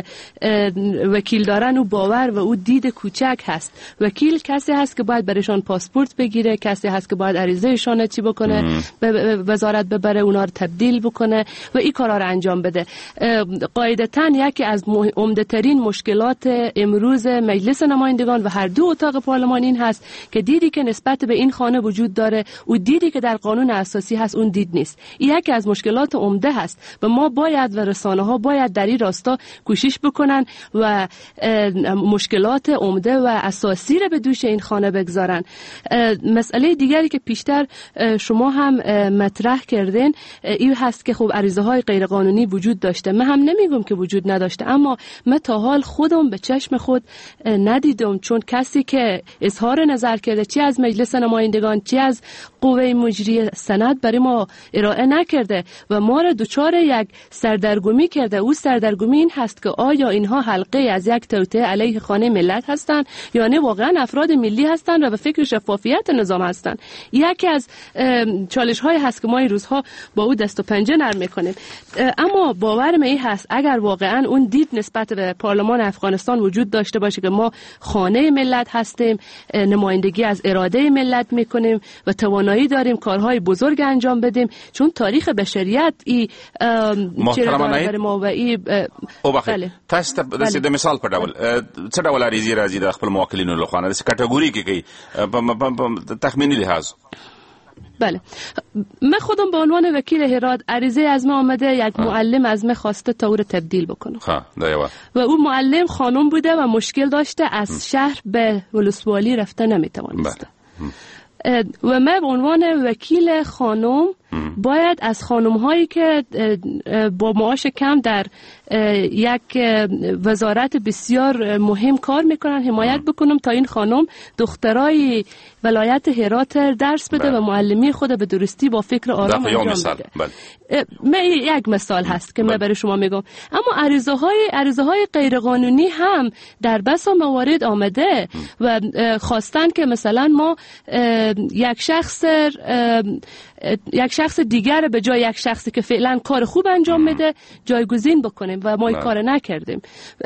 وکیل دارن و باور و او دید کوچک هست. وکیل کسی هست که باید برایشان پاسپورت بگیره، کسی هست که باید عریضه‌شان چی بکنه، به وزارت ببره، اونا رو تبدیل بکنه و این کارا رو انجام بده. قاعدتاً یکی از عمده ترین مشکلات امروز مجلس نمایندگان و هر دو اتاق پارلمان این هست که دیدی که نسبت به این خانه وجود داره و دیدی که در قانون اساسی هست اون دید نیست. این یکی از مشکلات عمده هست و ما باید و رسانه ها باید در این راستا کوشش بکنن و مشکلات عمده و اساسی را به دوش این خانه بگذارن. مسئله دیگری که پیشتر شما هم مطرح کردین این هست که خب عریضه های غیر قانونی وجود داشته. من هم نمیگم که وجود نداشته، اما من تا حال خودم به چشم خود ندیدم، چون کسی که اظهار نظر کرده چی از مجلس نمایندگان چی از قوه مجریه سند برای ما ارائه نکرده و ما را دچار یک سردرگمی کرده. او سردرگمی این هست که آیا اینها حلقه از یک توطئه علیه خانه ملت هستند یا نه واقعا افراد ملی هستند و به فکر شفافیت نظام هستند. یکی از چالش های هست که ما این روزها با او دست و پنجه نرم میکنیم. اما باورم این هست اگر واقعا اون دید نسبت به پارلمان افغانستان وجود داشته باشه که ما خانه ملت هستیم، نمایندگی از اراده ملت میکنیم و توانایی داریم کارهای بزرگ انجام بدیم میدیم، چون تاریخ بشریت ای محترمانه برای ما و ای او بخیر تاسو ته د مثال په ډول څه ډول اړیزې راځي د خپل موکلینو لخوا د کټګوري کې کوي په تخمینی لحاظ؟ بله، من خودم به عنوان وکیل هرات عریضه از ما آمده، یک معلم از من خواسته تا او رو تبدیل بکنم و او معلم خانم بوده و مشکل داشته، از شهر به ولسوالی رفته نمیتوانسته و من به عنوان وکیل خانم باید از خانم هایی که با معاش کم در یک وزارت بسیار مهم کار میکنن حمایت بکنم تا این خانم دخترای ولایت هرات درس بده و معلمی خود به درستی با فکر آرام انجام بده. من یک مثال هست که من برای شما میگم. اما عریضه های عریضه های غیر قانونی هم در بسا موارد آمده و خواستن که مثلا ما یک شخص یک شخص دیگر به جای یک شخصی که فعلا کار خوب انجام میده جایگزین بکنیم و ما این کار نکردیم.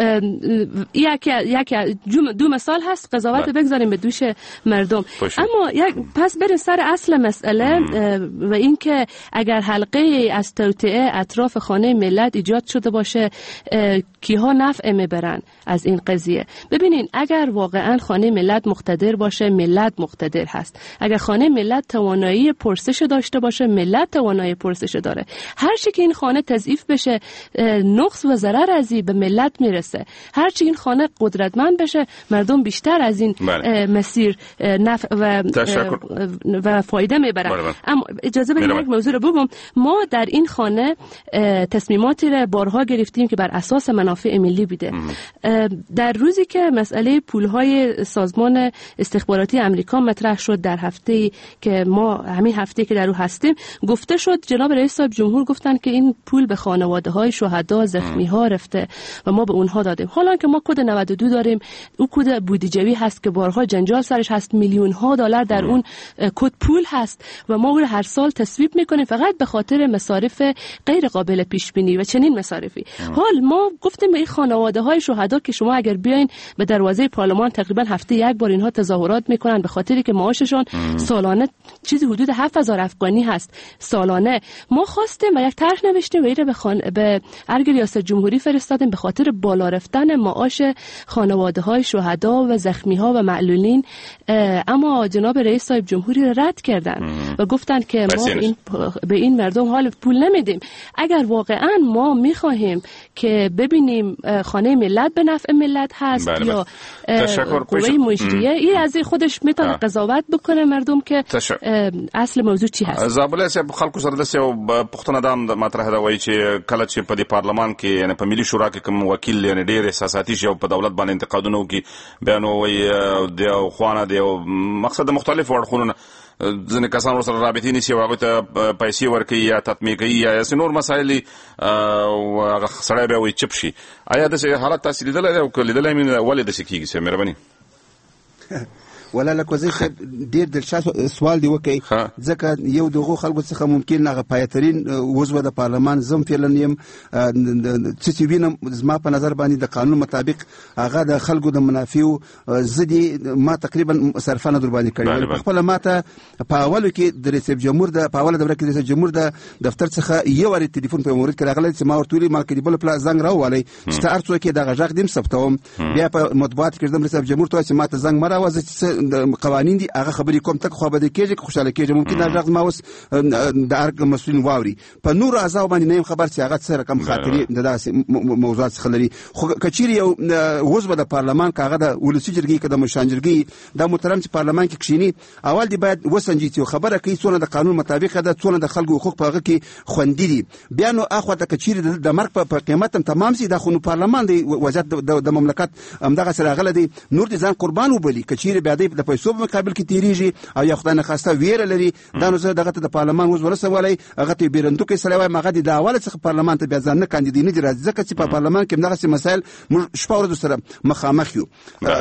یک یک دو مثال هست، قضاوت بگذاریم به دوش مردم. اما یک پس بریم سر اصل مسئله و این که اگر حلقه از توطئه اطراف خانه ملت ایجاد شده باشه کیها نفع میبرن از این قضیه. ببینین اگر واقعا خانه ملت مقتدر باشه ملت مقتدر هست، اگر خانه ملت توانایی پرسش داشته باشه ملت توانایی پرسش داره. هر چی که این خانه تضعیف بشه نقص و ضرر از این به ملت میرسه، هر چی این خانه قدرتمند بشه مردم بیشتر از این مسیر نفع و و فایده میبرن. اما اجازه بدید یک موضوع رو بگم. ما در این خانه تصمیماتی را بارها گرفتیم که بر اساس منافع ملی بوده. در روزی که مسئله پولهای سازمان استخباراتی امریکا مطرح شد در هفته که ما همین هفته که در او هستیم، گفته شد جناب رئیس صاحب جمهور گفتن که این پول به خانواده های شهدا زخمی ها رفته و ما به اونها دادیم. حالا که ما کد نود و دو داریم، او کد بودجه‌ای هست که بارها جنجال سرش هست، میلیون ها دلار در اون کد پول هست و ما اون هر سال تصویب میکنیم فقط به خاطر مصارف غیر قابل پیش بینی و چنین مصارفی. حال ما گفتیم به این خانواده های شهدا که شما اگر بیاین به دروازه پارلمان تقریبا هفته یک بار اینها تظاهرات میکنن به خاطری که معاششون سالانه چیزی حدود هفت هزار افغانی هست سالانه. ما خواستیم و یک طرح نوشتیم و این به, خان... به ارگ ریاست جمهوری فرستادیم به خاطر بالا رفتن معاش خانواده های شهدا و زخمی ها و معلولین، اما جناب رئیس صاحب جمهوری رد کردن و گفتن که ما این به این مردم حال پول نمیدیم. اگر واقعا ما میخواهیم که ببینیم خانه ملت به نفع ملت هست بله یا قوه مجریه، این از خودش میتونه قضاوت بکنه مردم که اصل موضوع چی هست. زابله صاحب خلکو سره د یو پښتنه دام د مطرح دا وایي چې کله چې په پارلمان کې یعنی په ملي شورا کې کوم وکیل یعنی ډېر احساساتي شي او په دولت باندې انتقادونه وکړي بیان وایي د خوانه د مقصد مختلف اړخونه ځنې کسان ورسره رابطې نیسي او هغوی ته پیسې ورکوي یا تطمیقوي یا داسې نور مسایل او هغه سړی بیا وایي چپ شي. آیا داسې حالت تاسې لیدلی دی او که لیدلی مې ولې داسې کېږي صاحب مهرباني؟ ولا لکوزي صاحب ډیر دلچسپ سوال دی وکي ځکه یو دغه خلکو څخه ممکن هغه پایترین وزو د پارلمان زم فعلن يم چې وینم زما په نظر باندې د قانون مطابق هغه د خلکو د منافع زدي ما تقریبا صرفانه در باندې کړی په خپل ماته په اولو کې د رئیس جمهور د په اوله دوره کې د رئیس جمهور د دفتر څخه یو ور ټلیفون په مورید کې راغلی چې ما ورته ما کې بل پلا زنګ راوالي چې ارڅو کې د غږ دیم ثبتوم بیا په مطبوعات کې د رئیس جمهور ته چې ما ته زنګ مراوځي چې قوانین دي هغه خبرې کوم تک خو به د کېږي خوشاله کېږي ممکن دا رغم اوس د ارګ مسؤلین واوري په نور اعضاء باندې نیم خبر چې هغه سره کم خاطري د داسې موضوعات خلري خو کچيري یو وزبه د پارلمان کاغه د ولسی جرګي کده مشانجرګي د محترم چې پارلمان کې کښینی اول دی باید وسنجي چې خبره کوي څونه د قانون مطابق ده څونه د خلکو حقوق په هغه کې خوندې دي بیا نو اخو ته کچيري د مرګ په قیمت هم تمام سي د خو پارلمان دی وزارت د مملکت همدغه سره غل دي نور دي ځان قربان وبلی کچيري بیا د پیسو په مقابل کې تیریږي او یا خدای نه خواسته ویره لري دا نو زه دغه د پارلمان وز ورسولای هغه ته بیرندو کې سره وای مغه د اول څخه پارلمان ته بیا ځان نه کاندیدې نه راځي ځکه چې په پارلمان کې دغه مسایل شپه ورځ سره مخامخ یو.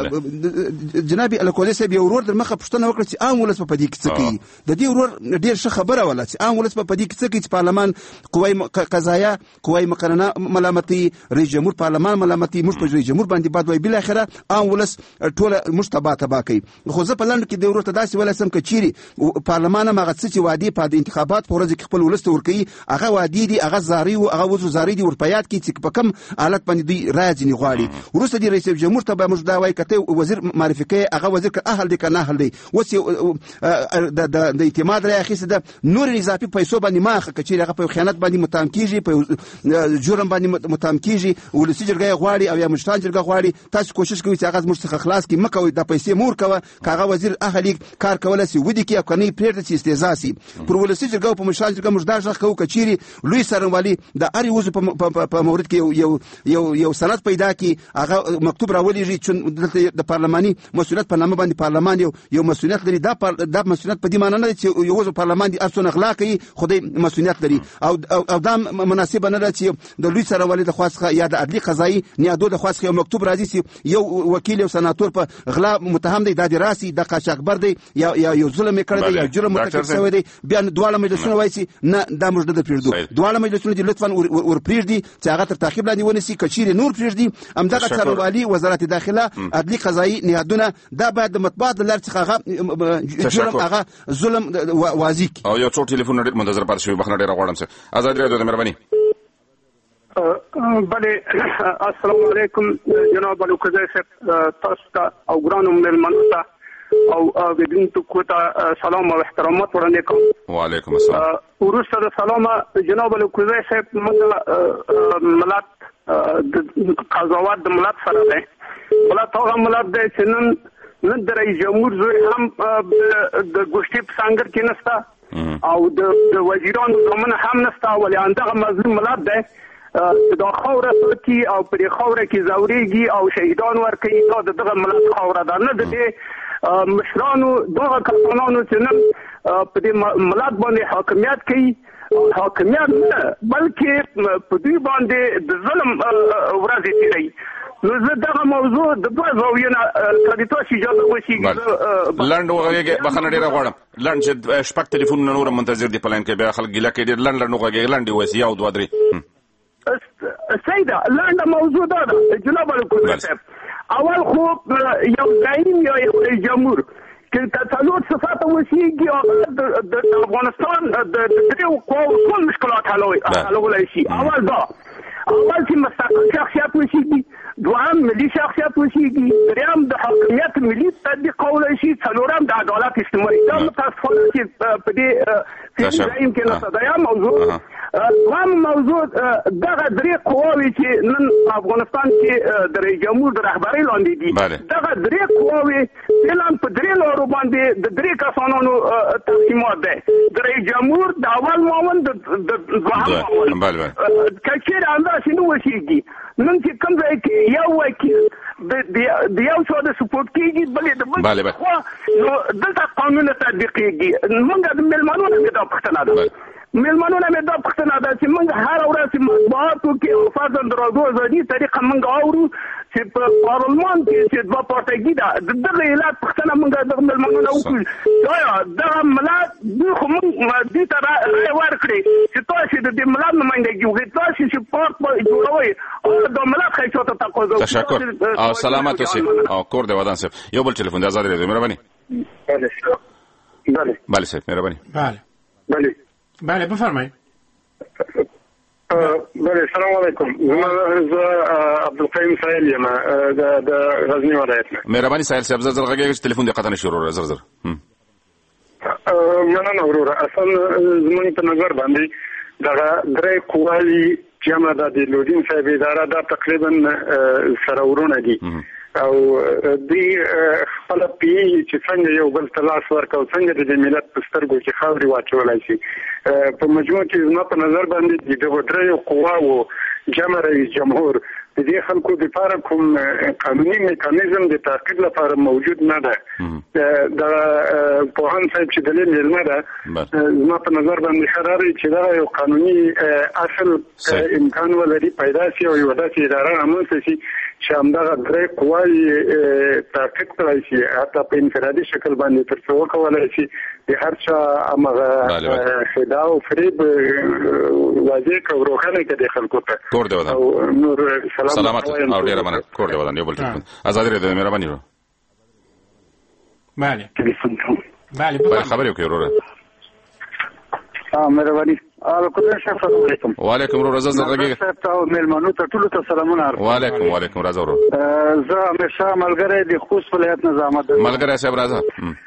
جناب الکولي صاحب یو ورور در مخه پښتنه وکړه چې عام ولس په دې کې څه کوي د دې ورور ډیر ښه خبره ولا چې عام ولس په دې کې څه کوي چې پارلمان قوی قضایه قوی مقننه ملامتي رئیس جمهور پارلمان ملامتي موږ په رئیس جمهور باندې بعد وای بل اخره عام ولس ټول مشتبه تبا کوي خو زه په لاندې کې د ورته داسې ولا سم کچيري پارلمان هغه څه چې وادي په انتخابات په ورځ کې خپل ولست ورکي هغه وادي دي هغه زاري او هغه وزو زاري دي ورپیات کې چې په کم حالت باندې دوی راځي غواړي ورسته دی رئیس جمهور ته به موږ دا وایي کته وزیر معرفي کوي هغه وزیر که اهل دي کنه اهل دي وس د د اعتماد لري اخیسته د نور اضافي پیسو باندې ماخه کچيري هغه په خیانت باندې متهم کیږي په جرم باندې متهم کیږي ولسی جرګه غواړي او یا مشتان جرګه غواړي تاسو کوشش کوئ چې هغه موږ څخه خلاص کی مکوئ د پیسې مور کوه کاغه وزیر اهلی کار کول سي ودی کی افغاني پریرته چې استهزاء سي پر ولسی جرګه په مشتان جرګه موږ دا ځخ کوو کچيري لوی سرنوالي د اړ وزو په مورد کې یو یو یو سند پیدا کی هغه مکتوب راولېږي چې د پارلماني مسؤلیت په نامه باندې پارلمان یو یو مسؤلیت لري دا د مسؤلیت په دې معنی نه چې یو وزو پارلمان دي ارڅون اخلاق کوي خدای مسؤلیت لري او او دا مناسب نه ده چې د لوی سرنوالي د خاصه یا د عدلي قضایي نیادو د خاصه یو مکتوب راځي چې یو وکیل او سناتور په غلا متهم دی د راسي د قاچاقبر دی یا یو ظلم کړی دی یا جرم مرتکب شوی دی بیا دواړه مجلسونه وایي چې نه دا موږ د پریږدو دواړه مجلسونه دي لطفا ور پریږدي چې هغه تر تعقیب لاندې ونیسي کچيري نور پریږدي همدغه سرنوالي وزارت داخله عدلي قضایي نیادونه دا باید د مطبوعات لار څخه هغه جرم هغه ظلم واضح او یو څو ټلیفون ډېر منتظر پاتې شوی بخنه ډېر غواړم چې آزاد رادیو د مهرباني بله السلام علیکم جناب الوکزی صاحب تاسو ته او ګرانو مېلمنو ته او اوریدونکو کو ته سلام او احترامات وړاندې کوم. وعلیکم السلام. ورسته د سلام جناب الوکزی صاحب موږ ملت د قضاوت د ملت سره ده ملت هغه ملت دی چې نن نن د رئیس جمهور زوی هم د ګوشتي په څنګه کې نسته او د وزیرانو زمونه هم نسته ولې اندغه مظلوم ملت دی دا خوره ساتي او پر خوره کې زوريږي او شهیدان ورکوي دا دغه ملت خوره ده نه د دې مشرانو دغه کسانانو چې نن په دې ملت باندې حاکمیت کوي حاکمیت نه بلکې په دوی باندې د ظلم ورځې تیري نو زه دغه موضوع د دوه زاویو نه کړی تاسو اجازه وشي لند وغه بخنه ډیره غواړم لند چې شپږ ټلیفون نور منتظر دي پلان کې به خلک ګیله کوي لند لند وغه لند وسی او دوه درې سیدا لند موضوع دا جناب الکوزی صاحب اول خو یو دایم یا یو جمهور کې تصالح صفات وشيږي د افغانستان د دریو قوو ټول مشکلات حلول شي اول دا اول چې مستقل شخصیت وشيږي دوام ملي شخصیت وشيږي دریم د حاکمیت ملي تطبیقول شي څلورم د عدالت اجتماعي دا متاسفانه چې په دې فلم کې نه صدایا موضوع دوام موضوع دغه درې قواوي چې نن افغانستان کې د رئیس جمهور د رهبرۍ لاندې دي دغه درې قواوي فلم په درې لارو باندې د درې کسانو تقسیمات ده د رئیس جمهور د اول معاون د دوهم معاون کچېر انداز نو وشيږي نن چې کوم ځای کې یو وکیل د یو څو د سپورټ کېږي بلې د بل خو نو دلته قانون تطبیقېږي موږ د مېلمنو نه دا پوښتنه ده مېلمنو نه مې دا پوښتنه ده چې موږ هر ورځ مطبوعاتو کې او فرضاً د راډیو ازادي طریقه موږ اورو چې په پارلمان کې چې دوه پارټۍ ده دغه علت پوښتنه موږ د مېلمنو نه وکړو دا دغه ملت دوی خو موږ دې ته رایه ورکړې چې تاسو د دې ملت نمایندګي وکړئ تاسو چې پارت جوړوئ او د ملت خیشو ته تقاضا تشکر او سلامت اوسئ او کور دی ودان صاحب یو بل ټلیفون د آزاد رادیو مهرباني بله بله صاحب مهرباني بله بله بله بفرمایید بله سلام علیکم زه عبدالقیم سایل یم د غزنی ولایت نه مهرباني سایل صاحب زر زر غږیږي چې ټلیفون دې قطع نشي وروره زر زر مننه وروره اصل زموږ په نظر باندې دغه درې قواوي جمع د لودین صاحب اداره دا تقریبا سره ورونه دي او دوی خپل پی چې څنګه یو بل تلاش ورکاو څنګه د ملت په سترګو کې خاوري واچولای شي په مجموع کې زما په نظر باندې د درې قواو جمع رئیس جمهور د دې خلکو د لپاره کوم قانوني میکانیزم د تعقیب لپاره موجود نه ده د پوهان صاحب چې دلیل نه ده زما په نظر باندې خراري چې دا یو قانوني اصل امکان ولري پیدا شي او یو داسې اداره رامنځته شي چې همدغه درې قواوې تعقیب کړای شي حتی په انفرادي شکل باندې تر څو وکولای شي د هر چا هغه خدا او فریب واضح او روښانه کړي خلکو ته کور دی ودان نور سلامت او ډیره مننه کور دی ودان یو بل ټلیفون آزاد رادیو مهرباني بله تلیفون کوم. بله بله خبرې وکړئ وروره. مهرباني. الکوزای صاحب السلام علیکم. وعلیکم وروره زه زه غږیږم. صاحب ته مېلمنو ته ټولو ته سلامونه عرض. وعلیکم وعلیکم راځه ورور. زه همیشه ملګری د خوست ولایت نه زحمت. ملګری صاحب راځه.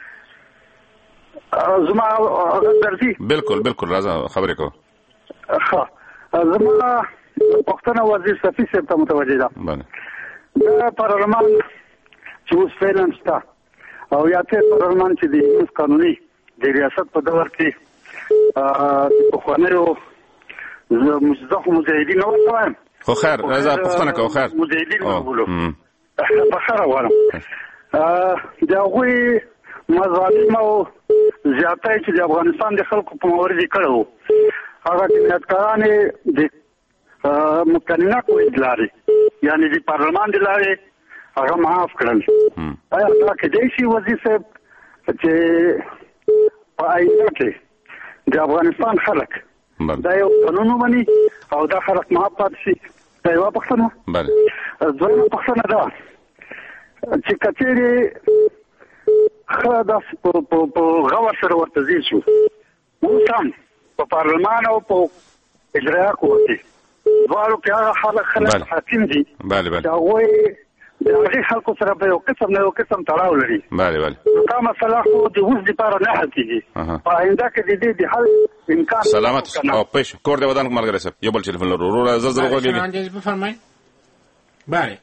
زما غږ درځي؟ بالکل بالکل راځه خبرې کوه. ښه زما پښتنه وزیر صفي صاحب ته متوجه ده. بله دا پارلمان چې اوس فعلا شته او یا ته پارلمان چې د قانوني د ریاست په دور کې د پخوانیو مزدخ مجاهدین نه وایم خو خیر راځه پوښتنه کوه. خیر مجاهدین وګورو بخره وانه د هغوی مظالم او زیاتای چې د افغانستان د خلکو په مورد یې کړی هغه جنایتکاران د مقننه قوې د لارې یعنې د پارلمان د لارې هغه معاف کړل. آیا دا کېدای شي وزیر صاحب چې په آینده کې د افغانستان خلک دا یو قانون ومني او دا خلک معاف پاتې شي؟ دا یوه پوښتنه. دویمه پوښتنه ده چې که چېرې ښه داسې په غور سره ورته ځیر شو اوس هم په پارلمان او په اجرایه قوه کې دواړو کې هغه خلک خلک حاکم دي چې هغوی د هغې خلکو سره به یو قسم نه یو قسم تړاو لري. بله بله دا مسله خو د اوس دپاره نه حل کېږي. په آینده کې د دې د حل امکان سلامت او پیش کور د ودان ملګری صاحب یو بل ټلیفون لرو وروره زه زه غوږیږم. بفرمایئ. بله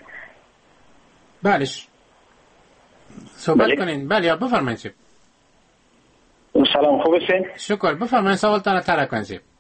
بله صحبت کنین. بله بفرمایید صاحب. سلام خوب هستین؟ شکر. بفرمایید سوالتان را طرح کنید صاحب.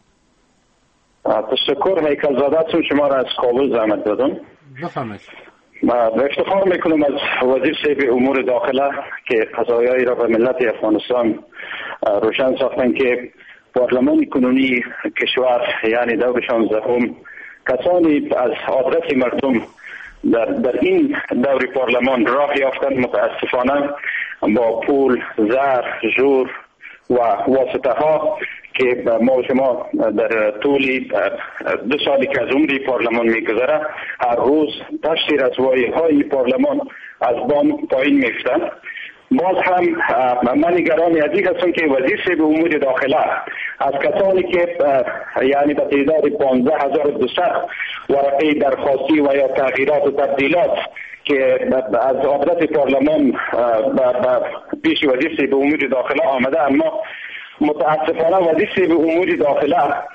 تشکر هیکل زاده‌تون شما را از کابل زحمت دادم. بفرمایید. با افتخار میکنم از وزیر صاحب امور داخله که قضایایی را به ملت افغانستان روشن ساختن که پارلمان کنونی کشور یعنی دور شانزدهم کسانی از آدرس مردم در, در این دور پارلمان راه یافتند متاسفانه با پول، زر، زور و واسطه ها که ما و شما در طول دو سالی که از عمری پارلمان میگذره هر روز پشت رسوایی های پارلمان از بام پایین میفتند. باز هم من نگران از این هستم که وزیر صاحب امور داخله از کسانی که یعنی به تعداد پانزده هزار و دویست ورقه درخواستی و یا تغییرات و تبدیلات که از آدرس پارلمان پیش وزیر صاحب امور داخله آمده، اما متاسفانه وزیر صاحب امور داخله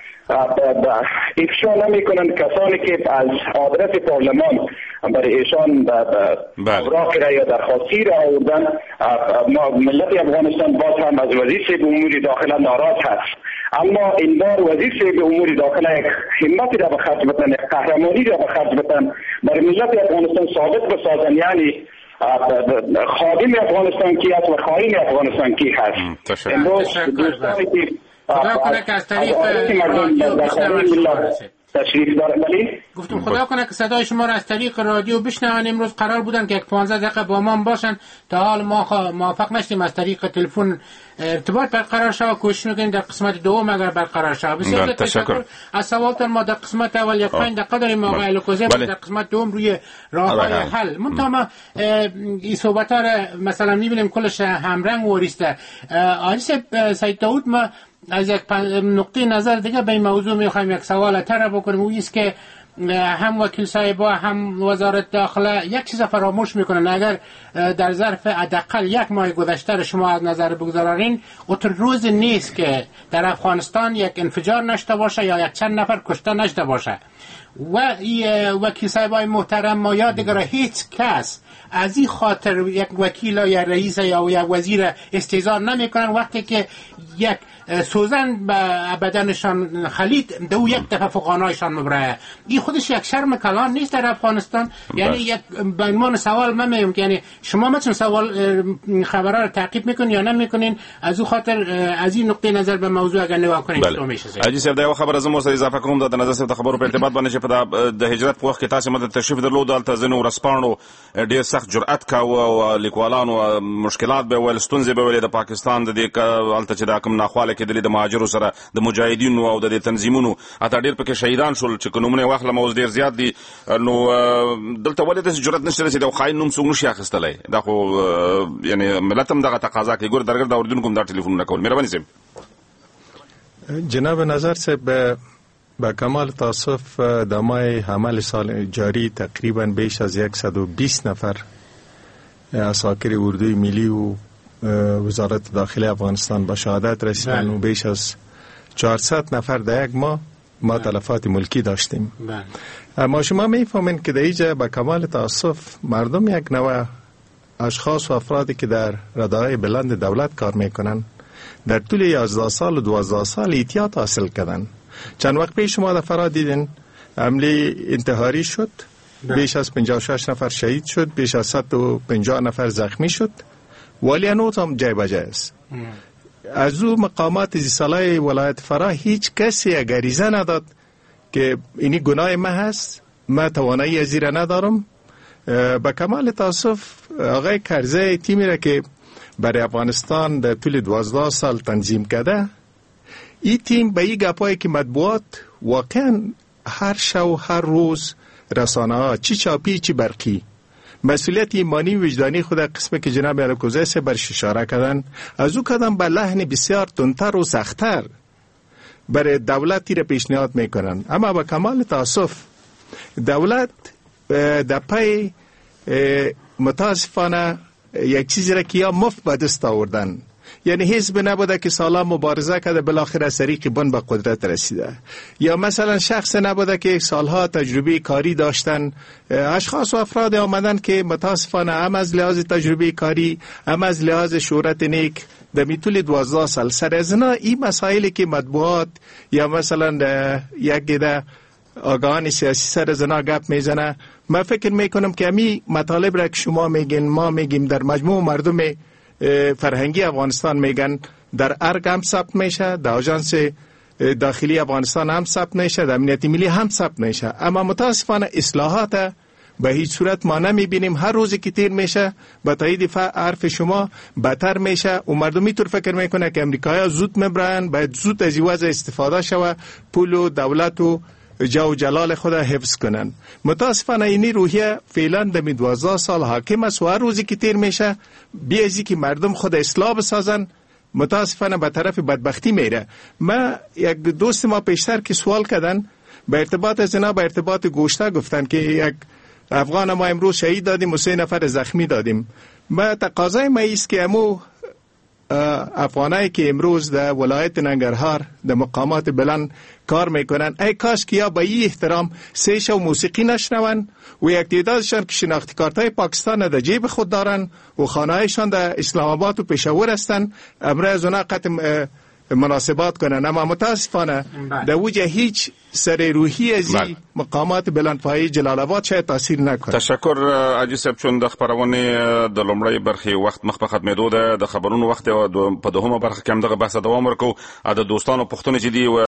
افشا نمی کنند کسانی که از آدرس پارلمان برای ایشان اوراق را یا درخواستی را آوردن. ملت افغانستان باز هم از وزیر صاحب امور داخله ناراض هست، اما این بار وزیر صاحب امور داخله یک همتی را به خرج بتن، یک قهرمانی را به خرج بتن برای ملت افغانستان ثابت بسازن یعنی خادم افغانستان کی است و خائن افغانستان کی هست. امروز دوستانی که خدا کنه که از طریق رادیو بشنون شما تشریف دارن. ولی گفتم خدا کنه که صدای شما را از طریق رادیو بشنون. امروز قرار بودن که یک پانزده دقیقه با ما باشن، تا حال ما موافق نشدیم از طریق تلفن ارتباط برقرار شود. کوشش میکنیم در قسمت دوم اگر برقرار شود. بسیار تشکر از سوالتان. ما در قسمت اول یک پنج دقیقه داریم آقای الکوزی، در قسمت دوم روی راههای حل. منتها ما این صحبت ها را مثلا میبینیم کلش همرنگ وریسته. آقای سید داود، ما از یک نقطه نظر دیگه به این موضوع میخوایم یک سوال طرح بکنیم، او است که هم وکیل صاحبا هم وزارت داخله یک چیز فراموش میکنن. اگر در ظرف حداقل یک ماه گذشته شما از نظر بگذارین، اون روز نیست که در افغانستان یک انفجار نشده باشه یا یک چند نفر کشته نشده باشه. و وکیل صاحبای محترم ما یا دیگر هیچ کس از این خاطر یک وکیل یا رئیس یا یک وزیر استهزار نمی کنن وقتی که یک سوزن به بدنشان خلید دو یک دفعه فقانایشان مبرایه. این خودش یک شرم کلان نیست در افغانستان. یعنی یک به عنوان سوال من میگم که یعنی شما مثلا سوال خبرها رو تعقیب میکنین یا نمیکنین؟ از او خاطر از این نقطه نظر به موضوع اگر نگاه کنین تو میشه. اجي صاحب دا یو خبر از مو سره اضافه کوم د نظر صاحب د خبرو په ارتباط باندې چې په د هجرت په وخت کې تاسو مده تشریف درلود دلته زنو ورسپانو ډیر سخت جرأت کاوه او لیکوالانو مشکلات به ول ستونزې به ول د پاکستان د دې الته چې دا کوم ناخواله خبرې کېدلې د مهاجرو سره د مجاهدینو او د تنظیمونو اته ډېر پکې شهیدان شول چې نومونه واخلم اوس ډېر زیات دي نو دلته ولې داسې جرأت نشته چې د خاين نوم څوک نشي اخیستلی دا خو یعنی ملت هم دغه تقاضا کوي ګوره درګرد اورېدونکو هم دا ټلیفونونه کول مهرباني صاحب جناب نظر صاحب با کمال تاسف در ماه حمل سال جاری تقریبا بیش از صد و بیست نفر عساکر اردوی ملی و وزارت داخلی افغانستان به شهادت رسیدن و بیش از چهارصد نفر در یک ماه ما تلفات ملکی داشتیم. اما شما میفهمین که در اینجا با کمال تاسف مردم یک نوع اشخاص و افرادی که در راده‌های بلند دولت کار میکنن در طول یازده سال و دوازده سال احتیاط حاصل کردن. چند وقت پیش شما دفعه دیدین حمله انتحاری شد، بیش از پنجاه و شش نفر شهید شد، بیش از صد و پنجاه نفر زخمی شد، ولی هنوز هم جای بجای است. از او مقامات زیسالای ولایت فرا هیچ کسی غریزه نداد که اینی گناه ما هست، ما توانایی از زیر ندارم. با کمال تاسف آقای کرزی تیمی را که برای افغانستان در طول دوازده سال تنظیم کرده، این تیم به این گپایی که مطبوعات واقعا هر شو هر روز رسانه ها چی چاپی چی برقی مسئولیت ایمانی وجدانی خود قسمه که جناب الکوزی سه برش اشاره کردن از او کدام به لحن بسیار تندتر و سختتر برای دولتی را پیشنهاد میکنن. اما با کمال تاسف دولت در پای متاسفانه یک چیزی را که یا مفت به دست آوردن، یعنی حزب نبوده که سالا مبارزه کرده بالاخره از طریق بن به قدرت رسیده، یا مثلا شخص نبوده که سالها تجربه کاری داشتن، اشخاص و افراد آمدن که متاسفانه هم از لحاظ تجربه کاری هم از لحاظ شهرت نیک در طول دوازده سال سر از اینا این مسائلی که مطبوعات یا مثلا یک گده آگاهان سیاسی سر از اینا گپ میزنه، من فکر میکنم که امی مطالب را که شما میگین ما میگیم در مجموع مردم فرهنگی افغانستان میگن در ارگ هم ثبت میشه، در آژانس داخلی افغانستان هم ثبت میشه، در امنیت ملی هم ثبت میشه. اما متاسفانه اصلاحات به هیچ صورت ما نمیبینیم. هر روزی که تیر میشه با تایید حرف شما بدتر میشه و مردم اینطور فکر میکنه که امریکایی‌ها زود میبرن، باید زود از این وضع استفاده شوه، پول و دولت و جا و جلال خود حفظ کنن. متاسفانه اینی روحیه فعلا در دوازده سال حاکم است و هر روزی که تیر میشه بیازی که مردم خود اصلاح بسازن متاسفانه به طرف بدبختی میره. ما یک دوست ما پیشتر که سوال کردن به ارتباط از اینا به ارتباط گوشته گفتن که یک افغان ما امروز شهید دادیم و سه نفر زخمی دادیم. ما تقاضای ما ایست که امو افغانایی که امروز در ولایت ننگرهار در مقامات بلند کار میکنن ای کاش که یا با این احترام سه شو موسیقی نشنون و یک تعدادشان که شناختی کارتای پاکستان در جیب خود دارن و خانهایشان در اسلام آباد و پشاور هستن، امروز از اونا قطع مناسبات کنن. اما متاسفانه در وجه هیچ سر روحی از این مقامات بلندپایه جلال آباد شاید تاثیر نکنه. تشکر عاجز صاحب، چون د خبرونه د لومړی برخې وخت مخ په ختمېدو ده، د خبرونو وخت په دوهمه برخه کې هم دغه بحث دوام ورکو. د دوستانو پوښتنې چې دي